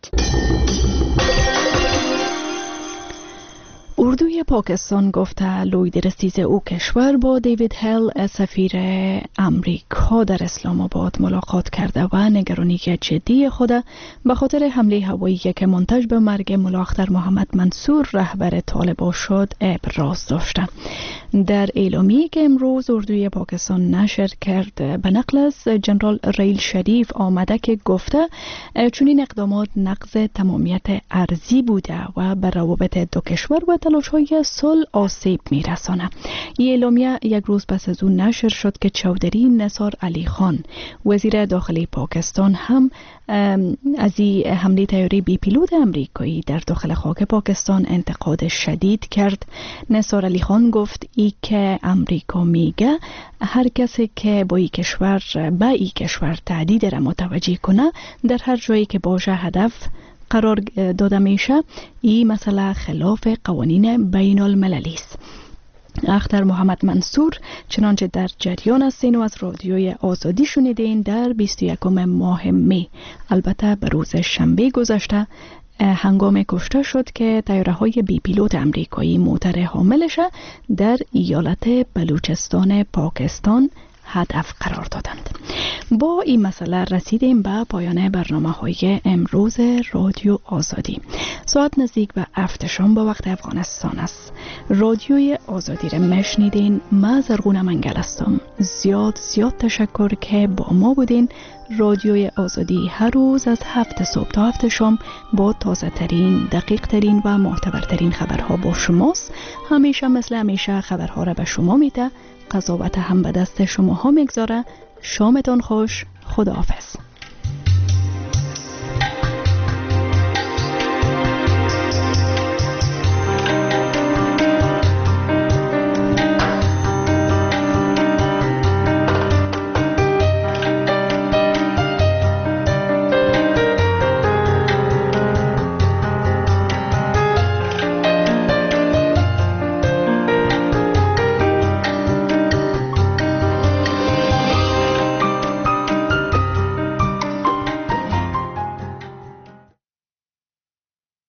Speaker 21: اردوی پاکستان گفته لوید رسیز او کشور با دیوید هل سفیر امریکا در اسلام آباد ملاقات کرده و نگرانی جدی خود به خاطر حمله هوایی که منتج به مرگ ملا اختر محمد منصور رهبر طالبان شد ابراز داشته. در اعلامیه‌ای که امروز اردوی پاکستان نشر کرد به نقل از جنرال ریل شریف آمده که گفته چنین اقدامات نقض تمامیت ارضی بوده و بر روابط دو کشور و تلاش‌های صلح آسیب می‌رساند. این اعلامیه یک روز پس از اون نشر شد که چودری نثار علی خان وزیر داخلی پاکستان هم از این حمله طیاره بی پیلوت امریکایی در داخل خاک پاکستان انتقاد شدید کرد. نثار علی خان گفت ای که امریکا میگه هر کسی که با ای کشور تهدید را متوجه کنه در هر جایی که باشه هدف قرار داده میشه، این مسئله خلاف قوانین بین المللی است. اختر محمد منصور چنانچه در جریان هستین و از رادیوی آزادی شنیدین در 21 ماه می، البته به روز شنبه گذشته هنگام کشته شد که طیاره‌های بی پیلوت امریکایی موتر حاملش در ایالت بلوچستان پاکستان هدف قرار دادند. با این مسئله رسیدیم به پایان برنامه‌های امروز رادیو آزادی. ساعت نزدیک به 7 شام با وقت افغانستان است. رادیوی آزادی را میشنیدین. من زرغون منگل هستم. زیاد تشکر که با ما بودین. رادیوی آزادی هر روز از 7 صبح تا 7 شام با تازه ترین، دقیق ترین و معتبرترین خبرها با شماست. مثل همیشه خبرها را به شما میده. قضاوت هم به دست شما ها میگذاره. شامتان خوش. خداحافظ.